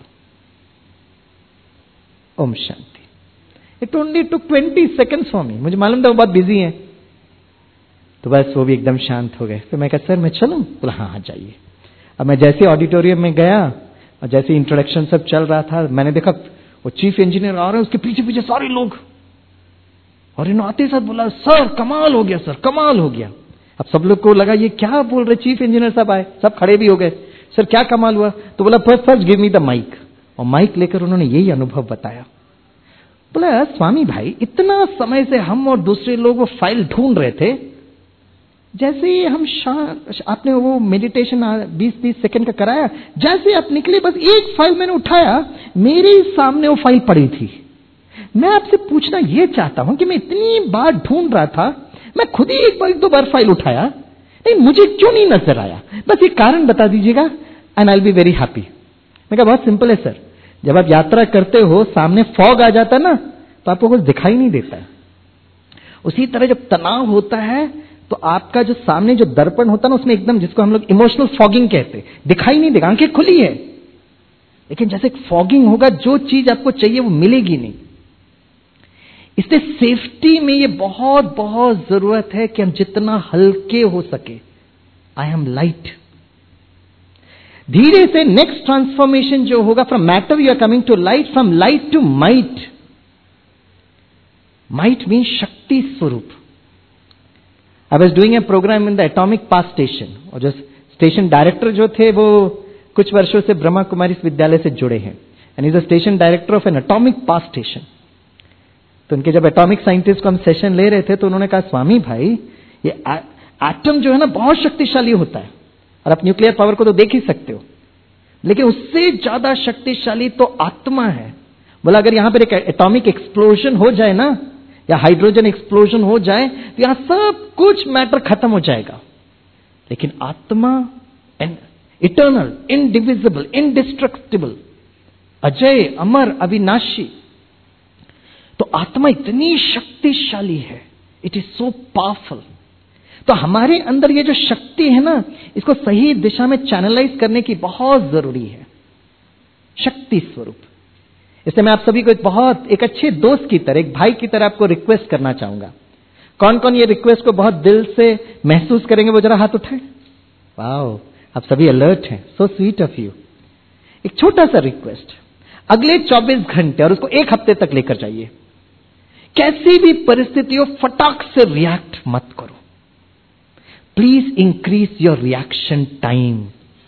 ओम शांति। It only took 20 seconds for me. मुझे मालूम था वो बहुत बिजी हैं, तो बस वो भी एकदम शांत हो गए। फिर मैं कहा सर मैं चलूं? बोला हाँ हाँ जाइए। अब मैं जैसे ऑडिटोरियम में गया और जैसे इंट्रोडक्शन सब चल रहा था, मैंने देखा वो चीफ इंजीनियर आ रहे हैं, उसके पीछे पीछे सारे लोग, और इन आते साथ बोला सर कमाल हो गया, सर कमाल हो गया। अब सब लोग को लगा ये क्या बोल रहे, चीफ इंजीनियर साहब आए, सब खड़े भी हो गए। सर क्या कमाल हुआ? तो बोला first give me the mic, और माइक लेकर उन्होंने यही अनुभव बताया। बोला स्वामी भाई इतना समय से हम और दूसरे लोग वो फाइल ढूंढ रहे थे, जैसे ही हम आपने वो मेडिटेशन 20-20 सेकंड का कराया, जैसे आप निकले बस एक फाइल मैंने उठाया, मेरे सामने वो फाइल पड़ी थी। मैं आपसे पूछना ये चाहता हूं कि मैं इतनी बार ढूंढ रहा था, मैं खुद ही एक दो बार फाइल उठाया, नहीं मुझे क्यों नहीं नजर आया? बस एक कारण बता दीजिएगा and I will be very happy. मैं कहा बहुत सिंपल है सर, जब आप यात्रा करते हो सामने फॉग आ जाता है ना, तो आपको कुछ दिखाई नहीं देता है। उसी तरह जब तनाव होता है तो आपका जो सामने जो दर्पण होता है ना, उसमें एकदम, जिसको हम लोग इमोशनल फॉगिंग कहते हैं, दिखाई नहीं देगा, आंखें खुली है लेकिन जैसे फॉगिंग होगा, जो चीज आपको चाहिए वो मिलेगी नहीं। इसलिए सेफ्टी में ये बहुत बहुत जरूरत है कि हम जितना हल्के हो सके, आई एम लाइट। धीरे से नेक्स्ट ट्रांसफॉर्मेशन जो होगा, from matter you are coming to light, from light to might. Might mean शक्ति स्वरूप। I was doing a program in the atomic power station, और जो स्टेशन डायरेक्टर जो थे वो कुछ वर्षों से ब्रह्मा कुमारी विद्यालय से जुड़े हैं, and is a station director of an atomic power station. तो उनके जब एटॉमिक साइंटिस्ट को हम सेशन ले रहे थे, तो उन्होंने कहा स्वामी भाई ये एटम जो है ना बहुत शक्तिशाली होता है, और आप न्यूक्लियर पावर को तो देख ही सकते हो, लेकिन उससे ज्यादा शक्तिशाली तो आत्मा है। बोला अगर यहां पर एक एटॉमिक एक्सप्लोजन हो जाए ना, या हाइड्रोजन एक्सप्लोजन हो जाए, तो यहां सब कुछ मैटर खत्म हो जाएगा, लेकिन आत्मा इटर्नल, इनडिविजिबल, इंडिस्ट्रक्टिबल, अजय, अमर, अविनाशी। तो आत्मा इतनी शक्तिशाली है, इट इज सो पावरफुल। तो हमारे अंदर ये जो शक्ति है ना, इसको सही दिशा में चैनलाइज करने की बहुत जरूरी है, शक्ति स्वरूप। इसलिए मैं आप सभी को एक अच्छे दोस्त की तरह, एक भाई की तरह आपको रिक्वेस्ट करना चाहूंगा। कौन कौन ये रिक्वेस्ट को बहुत दिल से महसूस करेंगे, वो जरा हाथ उठाएं। वाओ, आप सभी अलर्ट हैं, सो स्वीट ऑफ यू। एक छोटा सा रिक्वेस्ट, अगले 24 घंटे और उसको 1 हफ्ते तक लेकर जाइए, कैसी भी परिस्थिति हो फटाक से रिएक्ट मत करो। Please increase your reaction time,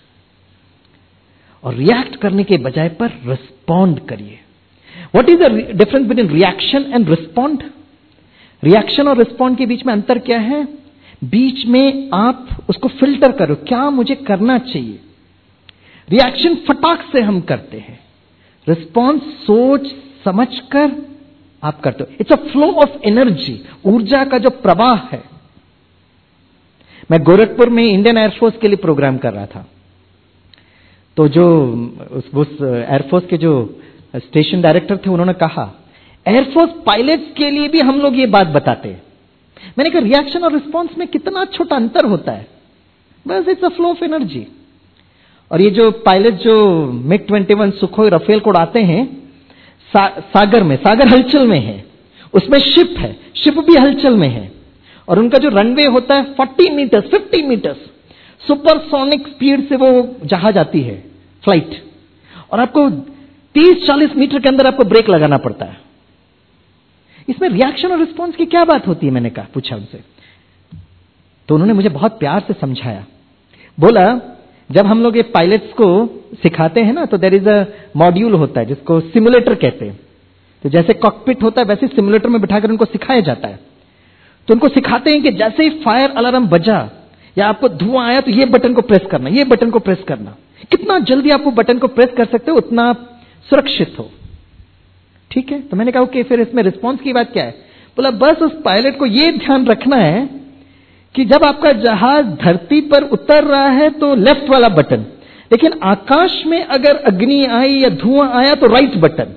और रिएक्ट करने के बजाय पर रिस्पॉन्ड करिए। What is the difference between reaction and respond? Reaction और रिस्पॉन्ड के बीच में अंतर क्या है? बीच में आप उसको फिल्टर करो, क्या मुझे करना चाहिए। रिएक्शन फटाक से हम करते हैं, रिस्पॉन्स सोच समझकर आप करते हो। It's a flow of energy, ऊर्जा का जो प्रवाह है। मैं गोरखपुर में इंडियन एयरफोर्स के लिए प्रोग्राम कर रहा था। तो जो उस एयरफोर्स के जो स्टेशन डायरेक्टर थे, उन्होंने कहा एयरफोर्स पायलट्स के लिए भी हम लोग ये बात बताते हैं। मैंने कहा रिएक्शन और रिस्पॉन्स में कितना छोटा अंतर होता है, बस it's a flow of energy. और ये जो पायलट जो मिग 21 सुखोई राफेल को उड़ाते हैं सागर में, सागर हलचल में है, उसमें शिप है, शिप भी हलचल में है, और उनका जो रनवे होता है 40 मीटर्स 50 मीटर्स सुपरसोनिक स्पीड से वो जहाज आती है फ्लाइट, और आपको 30-40 मीटर के अंदर आपको ब्रेक लगाना पड़ता है। इसमें रिएक्शन और रिस्पॉन्स की क्या बात होती है, मैंने कहा, पूछा उनसे। तो उन्होंने मुझे बहुत प्यार से समझाया। बोला जब हम लोग ये पायलट्स को सिखाते हैं ना, तो देयर इज अ मॉड्यूल होता है जिसको सिमुलेटर कहते हैं। तो जैसे कॉकपिट होता है वैसे सिमुलेटर में बिठाकर उनको सिखाया जाता है। तो उनको सिखाते हैं कि जैसे ही फायर अलार्म बजा या आपको धुआं आया तो ये बटन को प्रेस करना, ये बटन को प्रेस करना। कितना जल्दी आप वो बटन को प्रेस कर सकते हो उतना आप सुरक्षित हो। ठीक है, तो मैंने कहा ओके, फिर इसमें रिस्पॉन्स की बात क्या है? बोला बस उस पायलट को ये ध्यान रखना है कि जब आपका जहाज धरती पर उतर रहा है तो लेफ्ट वाला बटन, लेकिन आकाश में अगर अग्नि आई या धुआं आया तो राइट बटन।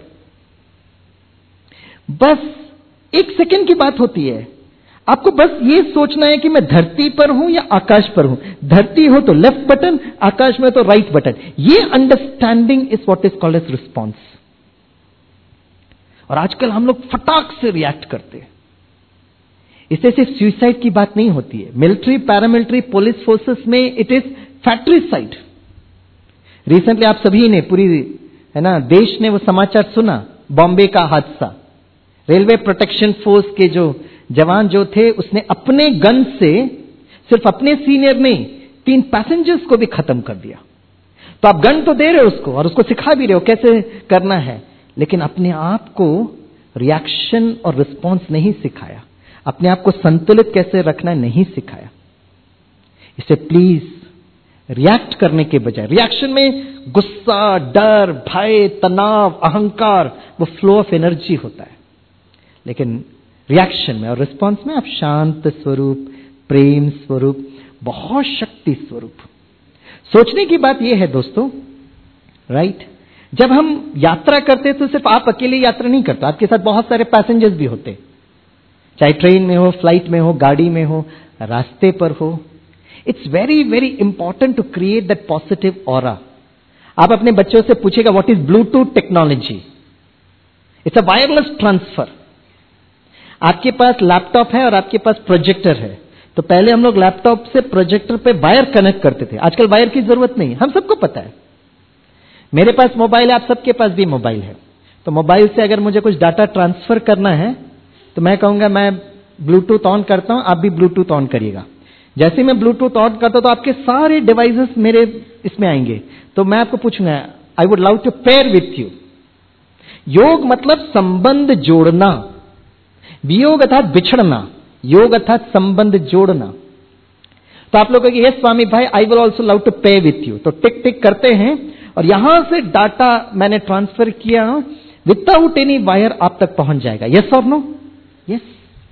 बस 1 सेकंड की बात होती है। आपको बस ये सोचना है कि मैं धरती पर हूं या आकाश पर हूं। धरती हो तो लेफ्ट बटन, आकाश में तो राइट बटन। ये understanding is what is called as response. और आजकल हम लोग फटाक से रिएक्ट करते हैं। इससे सिर्फ सुसाइड की बात नहीं होती है। मिलिट्री, पैरामिलिट्री, पुलिस फोर्सेस में इट इज फैक्ट्रीसाइड। रिसेंटली आप सभी ने पूरी है ना देश ने वो समाचार सुना, बॉम्बे का हादसा। रेलवे प्रोटेक्शन फोर्स के जो जवान जो थे, उसने अपने गन से सिर्फ अपने सीनियर नहीं 3 पैसेंजर्स को भी खत्म कर दिया। तो आप गन तो दे रहे हो उसको और उसको सिखा भी रहे हो कैसे करना है, लेकिन अपने आप को रिएक्शन और रिस्पॉन्स नहीं सिखाया, अपने आप को संतुलित कैसे रखना नहीं सिखाया। इसे प्लीज रिएक्ट करने के बजाय, रिएक्शन में गुस्सा, डर, भय, तनाव, अहंकार, वो फ्लो ऑफ एनर्जी होता है। लेकिन रिएक्शन में और रिस्पॉन्स में आप शांत स्वरूप, प्रेम स्वरूप, बहुत शक्ति स्वरूप। सोचने की बात यह है दोस्तों, राइट, जब हम यात्रा करते तो सिर्फ आप अकेले यात्रा नहीं करते, आपके साथ बहुत सारे पैसेंजर्स भी होते, चाहे ट्रेन में हो, फ्लाइट में हो, गाड़ी में हो, रास्ते पर हो। It's very very important to create that positive aura. आप अपने बच्चों से पूछेगा what is Bluetooth technology? It's a wireless transfer. आपके पास लैपटॉप है और आपके पास प्रोजेक्टर है, तो पहले हम लोग लैपटॉप से प्रोजेक्टर पे वायर कनेक्ट करते थे। आजकल वायर की जरूरत नहीं, हम सबको पता है। मेरे पास मोबाइल है, आप सबके पास भी मोबाइल है। तो मोबाइल से अगर मुझे कुछ डाटा ट्रांसफर करना है तो मैं कहूंगा मैं ब्लूटूथ ऑन करता हूं, आप भी ब्लूटूथ ऑन करिएगा। जैसे मैं ब्लूटूथ ऑन करता हूं तो आपके सारे डिवाइसेस मेरे इसमें आएंगे। तो मैं आपको पूछूंगा I would love to pair with you. योग मतलब संबंध जोड़ना, वियोग अर्थात बिछड़ना, योग अर्थात संबंध जोड़ना। तो आप लोग कहेंगे यस स्वामी भाई, I will also love to pair with you. तो टिक टिक करते हैं और यहां से डाटा मैंने ट्रांसफर किया, विदाउट एनी वायर आप तक पहुंच जाएगा। यस और नो? यस।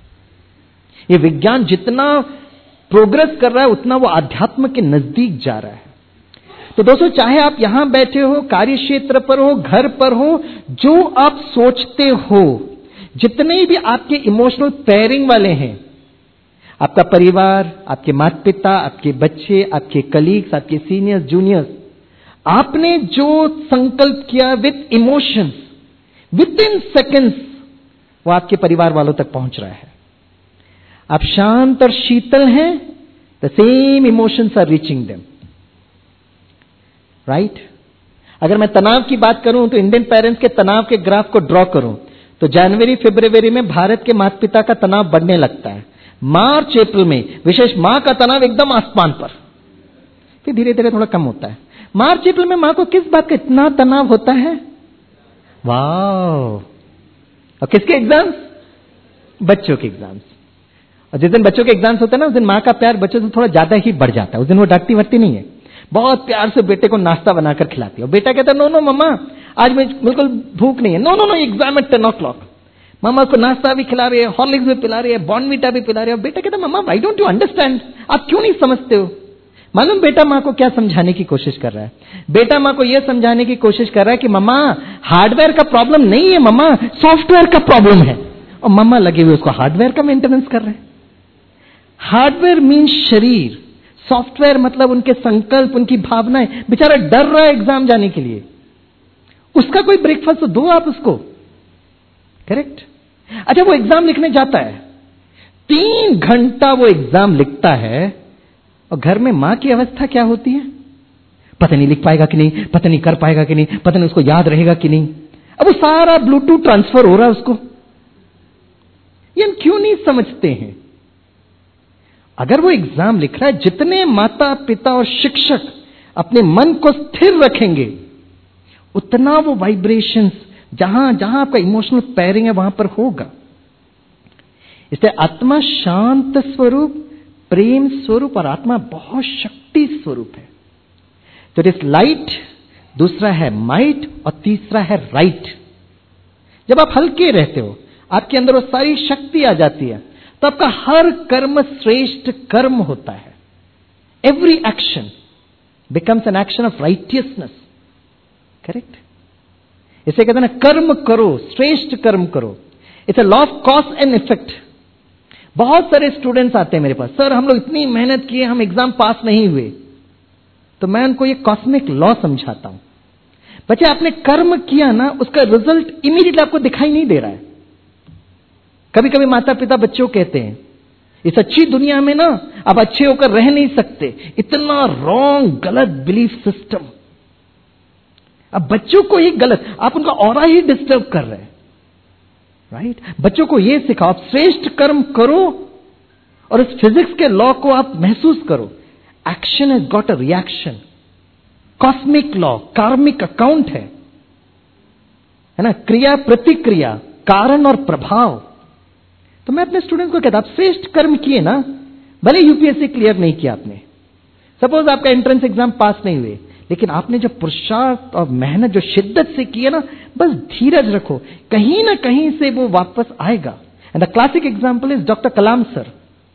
ये विज्ञान जितना प्रोग्रेस कर रहा है उतना वो अध्यात्म के नजदीक जा रहा है। तो दोस्तों, चाहे आप यहां बैठे हो, कार्य क्षेत्र पर हो, घर पर हो, जो आप सोचते हो, जितने भी आपके इमोशनल पेयरिंग वाले हैं, आपका परिवार, आपके माता पिता, आपके बच्चे, आपके कलीग्स, आपके सीनियर्स, जूनियर्स, आपने जो संकल्प किया with emotions, within seconds वो आपके परिवार वालों तक पहुंच रहा है। आप शांत और शीतल हैं, the same emotions are reaching them, right. अगर मैं तनाव की बात करूं तो इंडियन पेरेंट्स के तनाव के ग्राफ को ड्रॉ करूं तो जनवरी फरवरी में भारत के माता पिता का तनाव बढ़ने लगता है। मार्च अप्रैल में विशेष मां का तनाव एकदम आसमान पर, फिर धीरे धीरे थोड़ा कम होता है। मार्च अप्रैल में मां को किस बात का इतना तनाव होता है? वाह। और किसके एग्जाम्स? बच्चों के एग्जाम्स। और जिस दिन बच्चों के एग्जाम्स होते हैं ना, उस दिन मां का प्यार बच्चों से थोड़ा ज्यादा ही बढ़ जाता है। उस दिन वो डांटती वटती नहीं है, बहुत प्यार से बेटे को नाश्ता बनाकर खिलाती है। और बेटा कहता है नो नो मम्मा, आज मुझे बिल्कुल भूख नहीं है। नो नो नो, एग्जाम है 10 o'clock। मामा को नाश्ता भी खिला रही है, हॉर्लिक्स भी पिला रही है, बॉर्नवीटा भी पिला रही है। और बेटा कहता है, mama why don't you understand, आप क्यों नहीं समझते हो? मालूम बेटा माँ को क्या समझाने की कोशिश कर रहा है? बेटा माँ को यह समझाने की कोशिश कर रहा है कि मम्मा हार्डवेयर का प्रॉब्लम नहीं है, मम्मा सॉफ्टवेयर का प्रॉब्लम है। और मम्मा लगे हुए उसको हार्डवेयर का मेंटेनेंस कर रहे हैं। हार्डवेयर मीन्स शरीर, सॉफ्टवेयर मतलब उनके संकल्प, उनकी भावनाएं। बेचारा डर रहा है एग्जाम जाने के लिए, उसका कोई ब्रेकफास्ट तो दो आप उसको, करेक्ट? अच्छा, वो एग्जाम लिखने जाता है, 3 घंटा वो एग्जाम लिखता है, और घर में मां की अवस्था क्या होती है? पता नहीं लिख पाएगा कि नहीं, पता नहीं कर पाएगा कि नहीं, पता नहीं उसको याद रहेगा कि नहीं। अब वो सारा ब्लूटूथ ट्रांसफर हो रहा है उसको। ये हम क्यों नहीं समझते हैं? अगर वो एग्जाम लिख रहा है, जितने माता पिता और शिक्षक अपने मन को स्थिर रखेंगे, उतना वो वाइब्रेशंस जहां जहां आपका इमोशनल पैरिंग है वहां पर होगा। इसलिए आत्मा शांत स्वरूप, प्रेम स्वरूप, और आत्मा बहुत शक्ति स्वरूप है। तो इट इज लाइट, दूसरा है माइट, और तीसरा है राइट। जब आप हल्के रहते हो, आपके अंदर वो सारी शक्ति आ जाती है, तो आपका हर कर्म श्रेष्ठ कर्म होता है। Every action becomes an action of righteousness, correct? इसे कहते हैं ना, कर्म करो, श्रेष्ठ कर्म करो। It's a law of cause and effect. बहुत सारे स्टूडेंट्स आते हैं मेरे पास, सर हम लोग इतनी मेहनत किए, हम एग्जाम पास नहीं हुए। तो मैं उनको ये कॉस्मिक लॉ समझाता हूं। बच्चे, आपने कर्म किया ना, उसका रिजल्ट इमीडिएटली आपको दिखाई नहीं दे रहा है। कभी कभी माता पिता बच्चों कहते हैं, इस अच्छी दुनिया में ना आप अच्छे होकर रह नहीं सकते, इतना रॉन्ग, गलत बिलीफ सिस्टम। अब बच्चों को ही गलत, आप उनका ऑरा ही डिस्टर्ब कर रहे हैं, राइट? बच्चों को यह सिखाओ, आप श्रेष्ठ कर्म करो, और इस फिजिक्स के लॉ को आप महसूस करो। Action has got a reaction. Cosmic law, karmic account है ना? क्रिया प्रतिक्रिया, कारण और प्रभाव। तो मैं अपने स्टूडेंट को कहता, आप श्रेष्ठ कर्म किए ना, भले यूपीएससी क्लियर नहीं किया आपने, सपोज आपका एंट्रेंस एग्जाम पास नहीं हुए, लेकिन आपने जो पुरुषार्थ और मेहनत जो शिद्दत से की है ना, बस धीरज रखो, कहीं ना कहीं से वो वापस आएगा। And the classic example is doctor Kalam sir.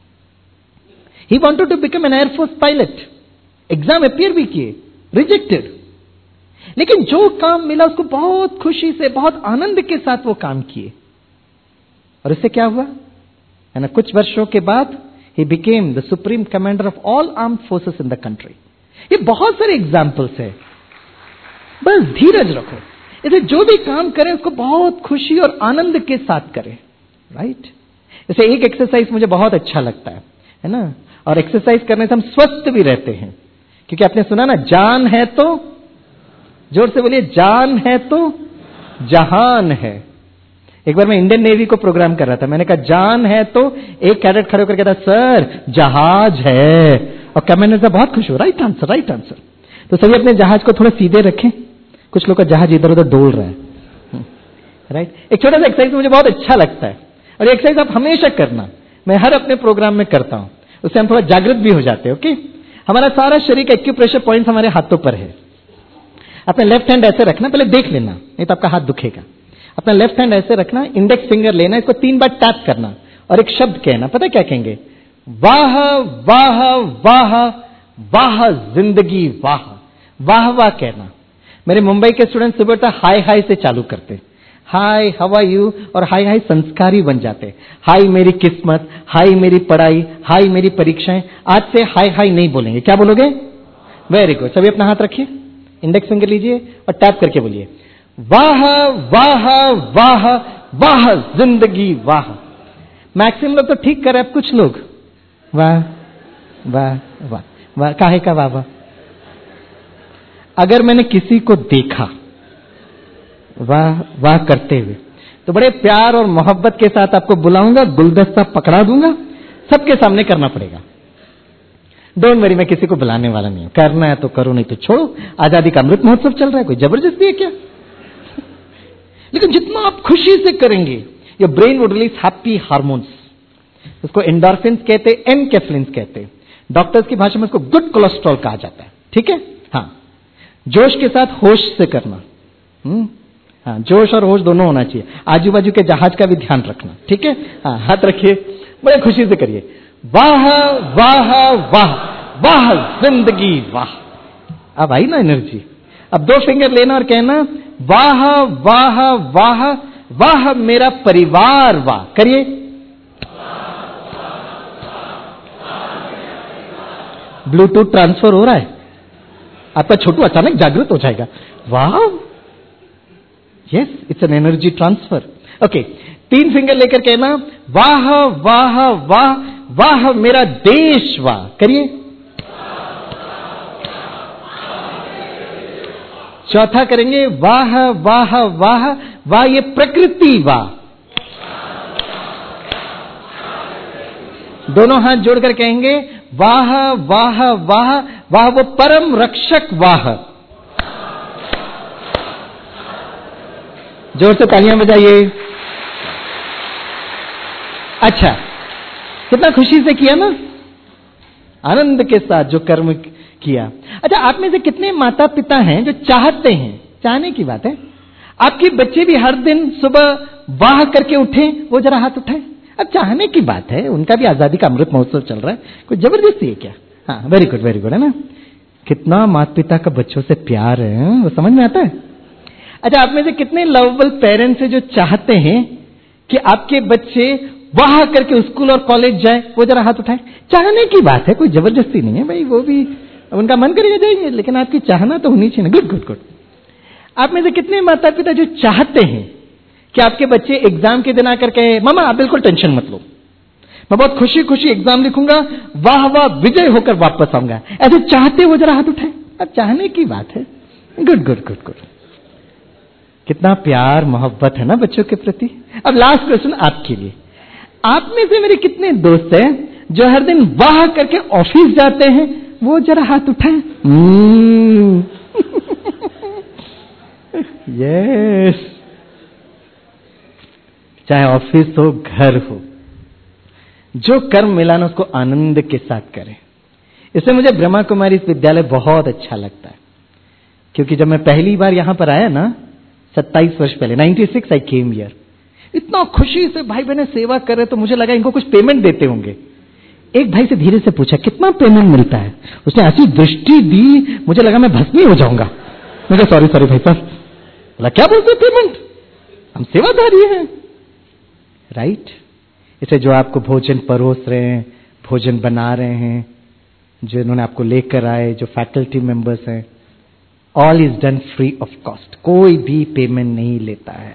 He wanted to become an air force pilot, exam appear भी किए, रिजेक्टेड, लेकिन जो काम मिला उसको बहुत खुशी से, बहुत आनंद के साथ वो काम किए, और इससे क्या हुआ है ना, कुछ वर्षों के बाद he became the supreme commander of all armed forces in the country. ये बहुत सारे एग्जाम्पल्स है। बस धीरज रखो, इसे जो भी काम करें उसको बहुत खुशी और आनंद के साथ करें, राइट? इसे एक एक्सरसाइज मुझे बहुत अच्छा लगता है ना, और एक्सरसाइज करने से हम स्वस्थ भी रहते हैं। क्योंकि आपने सुना ना, जान है तो, जोर से बोलिए, जान है तो जहान है। एक बार मैं इंडियन नेवी को प्रोग्राम कर रहा था, मैंने कहा जान है तो, एक कैडेट खड़े होकर कहता सर जहाज है, और कमांडर साहब बहुत खुश हो, राइट आंसर, राइट आंसर। तो सभी अपने जहाज को थोड़ा सीधे रखें, कुछ लोग का जहाज इधर उधर डोल रहा है, राइट? एक छोटा सा एक्सरसाइज मुझे बहुत अच्छा लगता है, और एक्सरसाइज आप हमेशा करना, मैं हर अपने प्रोग्राम में करता हूं, उससे हम थोड़ा जागृत भी हो जाते हैं। ओके, हमारा सारा शरीर का एक्यूप्रेशर पॉइंट हमारे हाथों पर है। अपना लेफ्ट हैंड ऐसे रखना, पहले देख लेना, नहीं तो आपका हाथ दुखेगा। अपना लेफ्ट हैंड ऐसे रखना, इंडेक्स फिंगर लेना, इसको 3 बार टैप करना, और एक शब्द कहना, पता है क्या कहेंगे? वाह वाह वाह वाह जिंदगी वाह, वाह वाह कहना। मेरे मुंबई के स्टूडेंट सुबह तक हाय हाय से चालू करते, हाय हाउ आर यू, और हाय हाय संस्कारी बन जाते। हाय मेरी किस्मत, हाय मेरी पढ़ाई, हाय मेरी परीक्षाएं। आज से हाय हाय नहीं बोलेंगे, क्या बोलोगे? Very good. सभी अपना हाथ रखिए, इंडेक्स फिंगर लीजिए और टैप करके बोलिए, वाह वाह वाह वाह जिंदगी वाह। मैक्सिमम लोग तो ठीक कर रहे हैं, कुछ लोग वाह वाह वाह वाह, काहे का वाह वाह? अगर मैंने किसी को देखा वाह वाह करते हुए, तो बड़े प्यार और मोहब्बत के साथ आपको बुलाऊंगा, गुलदस्ता पकड़ा दूंगा, सबके सामने करना पड़ेगा। डोंट वरी, मैं किसी को बुलाने वाला नहीं हूं, करना है तो करो, नहीं तो छोड़ो। आजादी का अमृत महोत्सव चल रहा है, कोई जबरदस्ती है क्या? लेकिन जितना आप खुशी से करेंगे, your brain would release happy hormones, उसको एंडोर्फिन्स कहते हैं, एनकेफ्लिन्स कहते हैं, डॉक्टर्स की भाषा में उसको गुड कोलेस्ट्रॉल कहा जाता है। ठीक है, हाँ, जोश के साथ होश से करना। हाँ, जोश और होश दोनों होना चाहिए। आजू बाजू के जहाज का भी ध्यान रखना, ठीक है। हाँ, हाथ रखिए, बड़े खुशी से करिए, वाह वाह वाह वाह जिंदगी वाह। अब आई ना एनर्जी। अब 2 फिंगर लेना और कहना वाह वाह वाह वाह मेरा परिवार वाह। करिए, ब्लूटूथ ट्रांसफर हो रहा है, आपका छोटू अचानक जागृत हो जाएगा। वाह, yes, it's an energy transfer. Okay, 3 finger लेकर कहना वाह वाह वाह वाह मेरा देश वाह। करिए, चौथा करेंगे वाह वाह वाह वाह ये प्रकृति वाह। दोनों हाथ जोड़कर कहेंगे वाह वाह वाह वाह वो परम रक्षक वाह। जोर से तालियां बजाइए। अच्छा, कितना खुशी से किया ना, आनंद के साथ जो कर्म किया। अच्छा, आप में से कितने माता पिता हैं जो चाहते हैं, चाहने की बात है, आपके बच्चे भी हर दिन सुबह वाह करके उठे? वो जरा हाथ उठाए। अब चाहने की बात है, उनका भी आजादी का अमृत महोत्सव चल रहा है, कोई जबरदस्ती है क्या? हाँ, वेरी गुड है ना। कितना माता पिता का बच्चों से प्यार है, वो समझ में आता है। अच्छा, आप में से कितने लवेबल पेरेंट्स हैं जो चाहते हैं कि आपके बच्चे वाह करके स्कूल और कॉलेज जाए? वो जरा हाथ उठाए। चाहने की बात है, कोई जबरदस्ती नहीं है भाई, वो भी उनका मन करेगा जाएंगे, लेकिन आपकी चाहना तो होनी चाहिए ना। गुड। आप में से कितने माता पिता जो चाहते हैं कि आपके बच्चे एग्जाम के दिन आकर कहे मामा आप बिल्कुल टेंशन मत लो, मैं बहुत खुशी खुशी एग्जाम लिखूंगा, वाह वाह विजय होकर वापस आऊंगा? ऐसे चाहते वो जरा हाथ उठाए। अब चाहने की बात है। गुड। कितना प्यार मोहब्बत है ना बच्चों के प्रति। अब लास्ट क्वेश्चन आपके लिए, आप में से मेरे कितने दोस्त हैं जो हर दिन वाह करके ऑफिस जाते हैं? वो जरा हाथ उठाएं। यस, चाहे ऑफिस हो घर हो, जो कर्म मिला ना उसको आनंद के साथ करें। इसलिए मुझे ब्रह्मा कुमारी विद्यालय बहुत अच्छा लगता है, क्योंकि जब मैं पहली बार यहां पर आया ना 27 वर्ष पहले, 96 आई केम हियर, इतना खुशी से भाई बहने सेवा कर रहे, तो मुझे लगा इनको कुछ पेमेंट देते होंगे। एक भाई से धीरे से पूछा कितना पेमेंट मिलता है? उसने ऐसी दृष्टि दी, मुझे लगा मैं भस्मी हो जाऊंगा। मैं कहा सॉरी भाई साहब। बोला क्या बोलते पेमेंट, हम सेवादारी हैं, राइट। इसे जो आपको भोजन परोस रहे हैं, भोजन बना रहे हैं, जो इन्होंने आपको लेकर आए, जो फैकल्टी मेंबर्स हैं, all is done free of cost, कोई भी पेमेंट नहीं लेता है।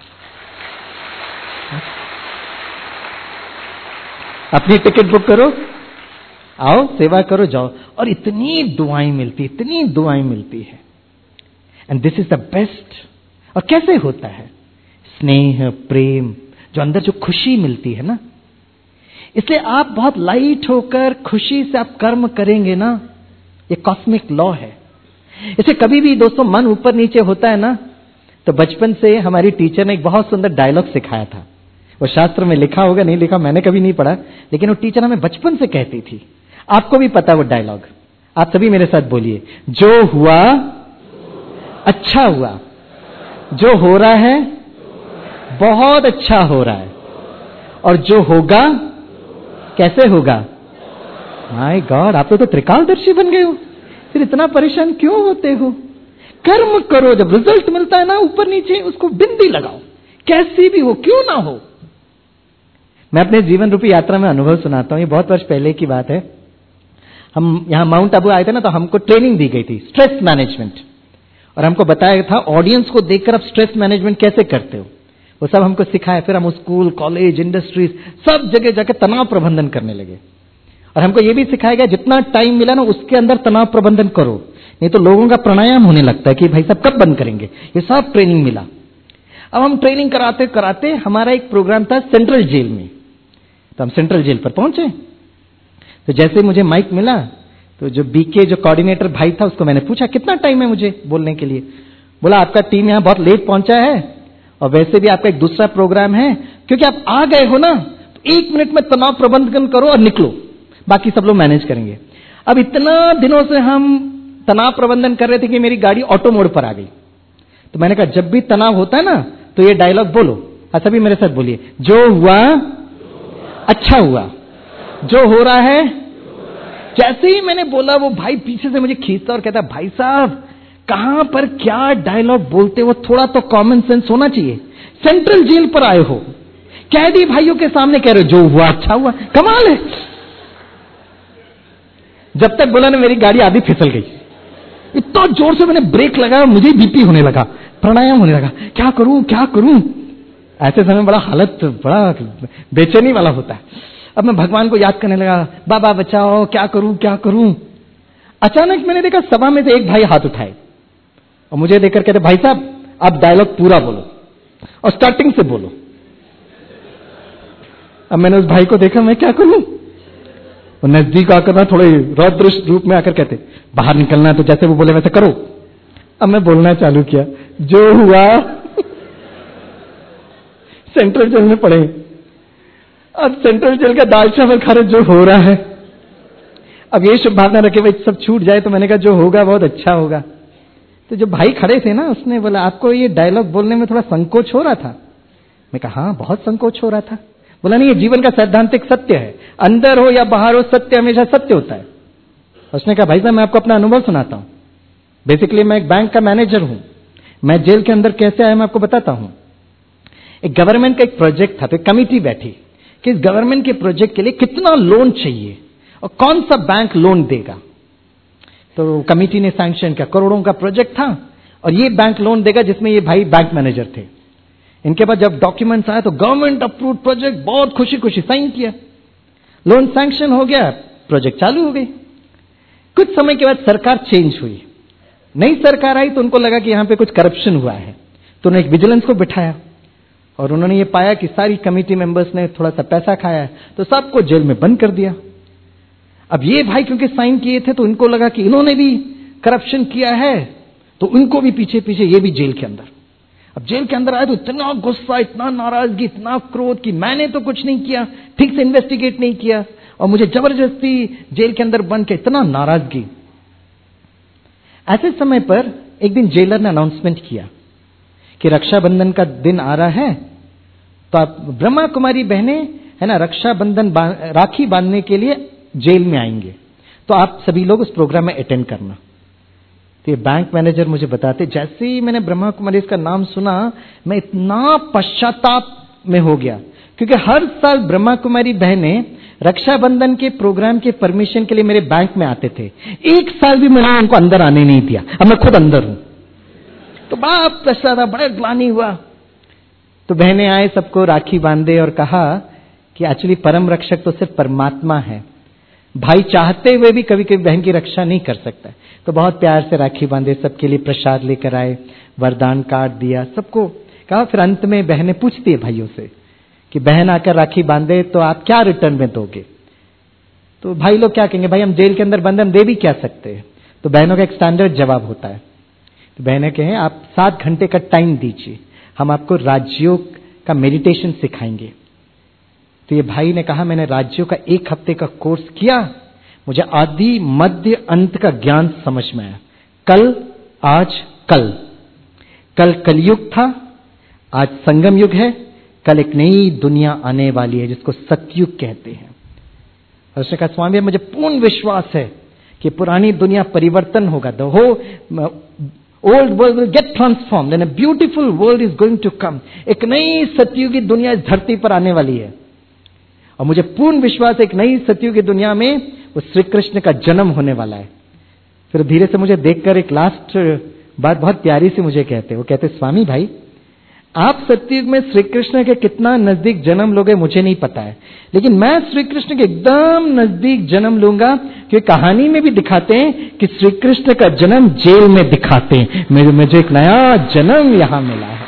अपनी टिकट बुक करो, आओ सेवा करो, जाओ, और इतनी दुआएं मिलती है। And this is the best. और कैसे होता है? स्नेह प्रेम, जो अंदर जो खुशी मिलती है ना, इसलिए आप बहुत लाइट होकर खुशी से आप कर्म करेंगे ना, ये कॉस्मिक लॉ है। इसे कभी भी दोस्तों मन ऊपर नीचे होता है ना, तो बचपन से हमारी टीचर ने एक बहुत सुंदर डायलॉग सिखाया था। वो शास्त्र में लिखा होगा, नहीं लिखा मैंने कभी नहीं पढ़ा, लेकिन वो टीचर हमें बचपन से कहती थी। आपको भी पता वो डायलॉग, आप सभी मेरे साथ बोलिए, जो हुआ अच्छा हुआ, जो हो रहा है बहुत अच्छा हो रहा है, और जो होगा कैसे होगा? माय गॉड, आप तो त्रिकालदर्शी बन गए हो, फिर इतना परेशान क्यों होते हो? कर्म करो, जब रिजल्ट मिलता है ना ऊपर नीचे, उसको बिंदी लगाओ, कैसी भी हो, क्यों ना हो। मैं अपने जीवन रूपी यात्रा में अनुभव सुनाता हूं। ये बहुत वर्ष पहले की बात है। हम यहां माउंट आबू आए थे ना, तो हमको ट्रेनिंग दी गई थी स्ट्रेस मैनेजमेंट, और हमको बताया था ऑडियंस को देखकर आप स्ट्रेस मैनेजमेंट कैसे करते हो, वो सब हमको सिखाया। फिर हम स्कूल कॉलेज इंडस्ट्रीज सब जगह जाकर तनाव प्रबंधन करने लगे, और हमको ये भी सिखाया गया जितना टाइम मिला ना उसके अंदर तनाव प्रबंधन करो, नहीं तो लोगों का प्राणायाम होने लगता है कि भाई साहब कब बंद करेंगे। ये सब ट्रेनिंग मिला। अब हम ट्रेनिंग कराते कराते हमारा एक प्रोग्राम था सेंट्रल जेल में, तो हम सेंट्रल जेल पर पहुंचे। तो जैसे मुझे माइक मिला, तो जो बीके जो कोऑर्डिनेटर भाई था उसको मैंने पूछा कितना टाइम है मुझे बोलने के लिए। बोला आपका टीम यहां बहुत लेट पहुंचा है, और वैसे भी आपका एक दूसरा प्रोग्राम है, क्योंकि आप आ गए हो ना, तो 1 मिनट में तनाव प्रबंधन करो और निकलो, बाकी सब लोग मैनेज करेंगे। अब इतना दिनों से हम तनाव प्रबंधन कर रहे थे कि मेरी गाड़ी ऑटो मोड पर आ गई। तो मैंने कहा जब भी तनाव होता है ना तो ये डायलॉग बोलो, सभी मेरे साथ बोलिए, जो हुआ अच्छा हुआ, जो हो रहा है। जैसे ही मैंने बोला वो भाई पीछे से मुझे खींचता और कहता, भाई साहब कहां पर क्या डायलॉग बोलते हो, थोड़ा तो कॉमन सेंस होना चाहिए। सेंट्रल जेल पर आए हो, कैदी भाइयों के सामने कह रहे हो जो हुआ अच्छा हुआ, कमाल है। जब तक बोला ना मेरी गाड़ी आधी फिसल गई, इतना जोर से मैंने ब्रेक लगाया, मुझे बीपी होने लगा, प्राणायाम होने लगा, क्या करूं क्या करूं। ऐसे समय बड़ा हालत बड़ा बेचैनी वाला होता है। अब मैं भगवान को याद करने लगा, बाबा बचाओ, क्या करूं क्या करूं। अचानक मैंने देखा सभा में से एक भाई हाथ उठाए और मुझे देखकर कहते, भाई साहब आप डायलॉग पूरा बोलो और स्टार्टिंग से बोलो। अब मैंने उस भाई को देखा, मैं क्या करूं। वो नजदीक आकर ना थोड़े रौद्र रूप में आकर कहते, बाहर निकलना है तो जैसे वो बोले वैसे करो। अब मैं बोलना चालू किया, जो हुआ सेंट्रल जेल में पड़े, अब सेंट्रल जेल का दाल चावल खा रहे, जो हो रहा है। अब ये शुभ भावना रखे भाई सब छूट जाए, तो मैंने कहा जो होगा बहुत अच्छा होगा। तो जो भाई खड़े थे ना, उसने बोला आपको ये डायलॉग बोलने में थोड़ा संकोच हो रहा था। मैं कहा हाँ बहुत संकोच हो रहा था। बोला नहीं, ये जीवन का सैद्धांतिक सत्य है, अंदर हो या बाहर हो सत्य हमेशा सत्य होता है। उसने कहा भाई साहब मैं आपको अपना अनुभव सुनाता हूं। बेसिकली मैं एक बैंक का मैनेजर हूं, मैं जेल के अंदर कैसे आया मैं आपको बताता हूं। एक गवर्नमेंट का एक प्रोजेक्ट था, तो एक कमिटी बैठी कि इस गवर्नमेंट के प्रोजेक्ट के लिए कितना लोन चाहिए और कौन सा बैंक लोन देगा। तो कमिटी ने सैंक्शन किया, करोड़ों का प्रोजेक्ट था और ये बैंक लोन देगा, जिसमें ये भाई बैंक मैनेजर थे। इनके पास जब डॉक्यूमेंट्स आए तो गवर्नमेंट अप्रूव्ड प्रोजेक्ट, बहुत खुशी खुशी साइन किया, लोन सैंक्शन हो गया, प्रोजेक्ट चालू हो गई। कुछ समय के बाद सरकार चेंज हुई, नई सरकार आई तो उनको लगा कि यहां पे कुछ करप्शन हुआ है, तो उन्होंने एक विजिलेंस को बिठाया और उन्होंने ये पाया कि सारी कमेटी मेंबर्स ने थोड़ा सा पैसा खाया है, तो सबको जेल में बंद कर दिया। अब ये भाई क्योंकि साइन किए थे तो इनको लगा कि इन्होंने भी करप्शन किया है, तो उनको भी पीछे पीछे ये भी जेल के अंदर। अब जेल के अंदर आए तो इतना गुस्सा, इतना नाराजगी, इतना क्रोध कि मैंने तो कुछ नहीं किया, ठीक से इन्वेस्टिगेट नहीं किया और मुझे जबरदस्ती जेल के अंदर बंद के, इतना नाराजगी। ऐसे समय पर एक दिन जेलर ने अनाउंसमेंट किया कि रक्षाबंधन का दिन आ रहा है, तो आप ब्रह्मा कुमारी बहनें है ना रक्षाबंधन राखी बांधने के लिए जेल में आएंगे, तो आप सभी लोग उस प्रोग्राम में अटेंड करना। तो ये बैंक मैनेजर मुझे बताते, जैसे ही मैंने ब्रह्मा कुमारी का नाम सुना मैं इतना पश्चाताप में हो गया, क्योंकि हर साल ब्रह्मा कुमारी बहनें रक्षाबंधन के प्रोग्राम के परमिशन के लिए मेरे बैंक में आते थे। एक साल भी मैंने उनको अंदर आने नहीं दिया, अब मैं खुद अंदर हूं। तो बड़ा पछतावा, बड़ा ग्लानि हुआ। तो बहनें आए, सबको राखी बांधे और कहा कि एक्चुअली परम रक्षक तो सिर्फ परमात्मा है, भाई चाहते हुए भी कभी कभी बहन की रक्षा नहीं कर सकता। तो बहुत प्यार से राखी बांधे, सबके लिए प्रसाद लेकर आए, वरदान कार्ड दिया, सबको कहा। फिर अंत में बहनें पूछती है भाइयों से कि बहन आकर राखी बांधे तो आप क्या रिटर्न में दोगे। तो भाई लोग क्या कहेंगे, भाई हम जेल के अंदर बंद, हम दे भी क्या सकते हैं। तो बहनों का एक स्टैंडर्ड जवाब होता है, तो बहनें कहें आप 7 घंटे का टाइम दीजिए, हम आपको राजयोग का मेडिटेशन सिखाएंगे। तो ये भाई ने कहा मैंने राज्यों का 1 हफ्ते का कोर्स किया, मुझे आदि मध्य अंत का ज्ञान समझ में आया। कल आज कल कलयुग था, आज संगम युग है, कल एक नई दुनिया आने वाली है जिसको सतयुग कहते हैं। और उसने कहा स्वामी मुझे पूर्ण विश्वास है कि पुरानी दुनिया परिवर्तन होगा, the whole old world will get transformed and a beautiful world is going to come. एक नई सतयुगी दुनिया इस धरती पर आने वाली है और मुझे पूर्ण विश्वास है एक नई सतयुगी दुनिया में वो श्री कृष्ण का जन्म होने वाला है। फिर धीरे से मुझे देखकर एक लास्ट बात बहुत प्यारी सी मुझे कहते, वो कहते स्वामी भाई आप सतयुग में श्री कृष्ण के कितना नजदीक जन्म लोगे मुझे नहीं पता है, लेकिन मैं श्री कृष्ण के एकदम नजदीक जन्म लूंगा, क्योंकि कहानी में भी दिखाते हैं कि श्री कृष्ण का जन्म जेल में दिखाते हैं। मुझे एक नया जन्म यहां मिला है।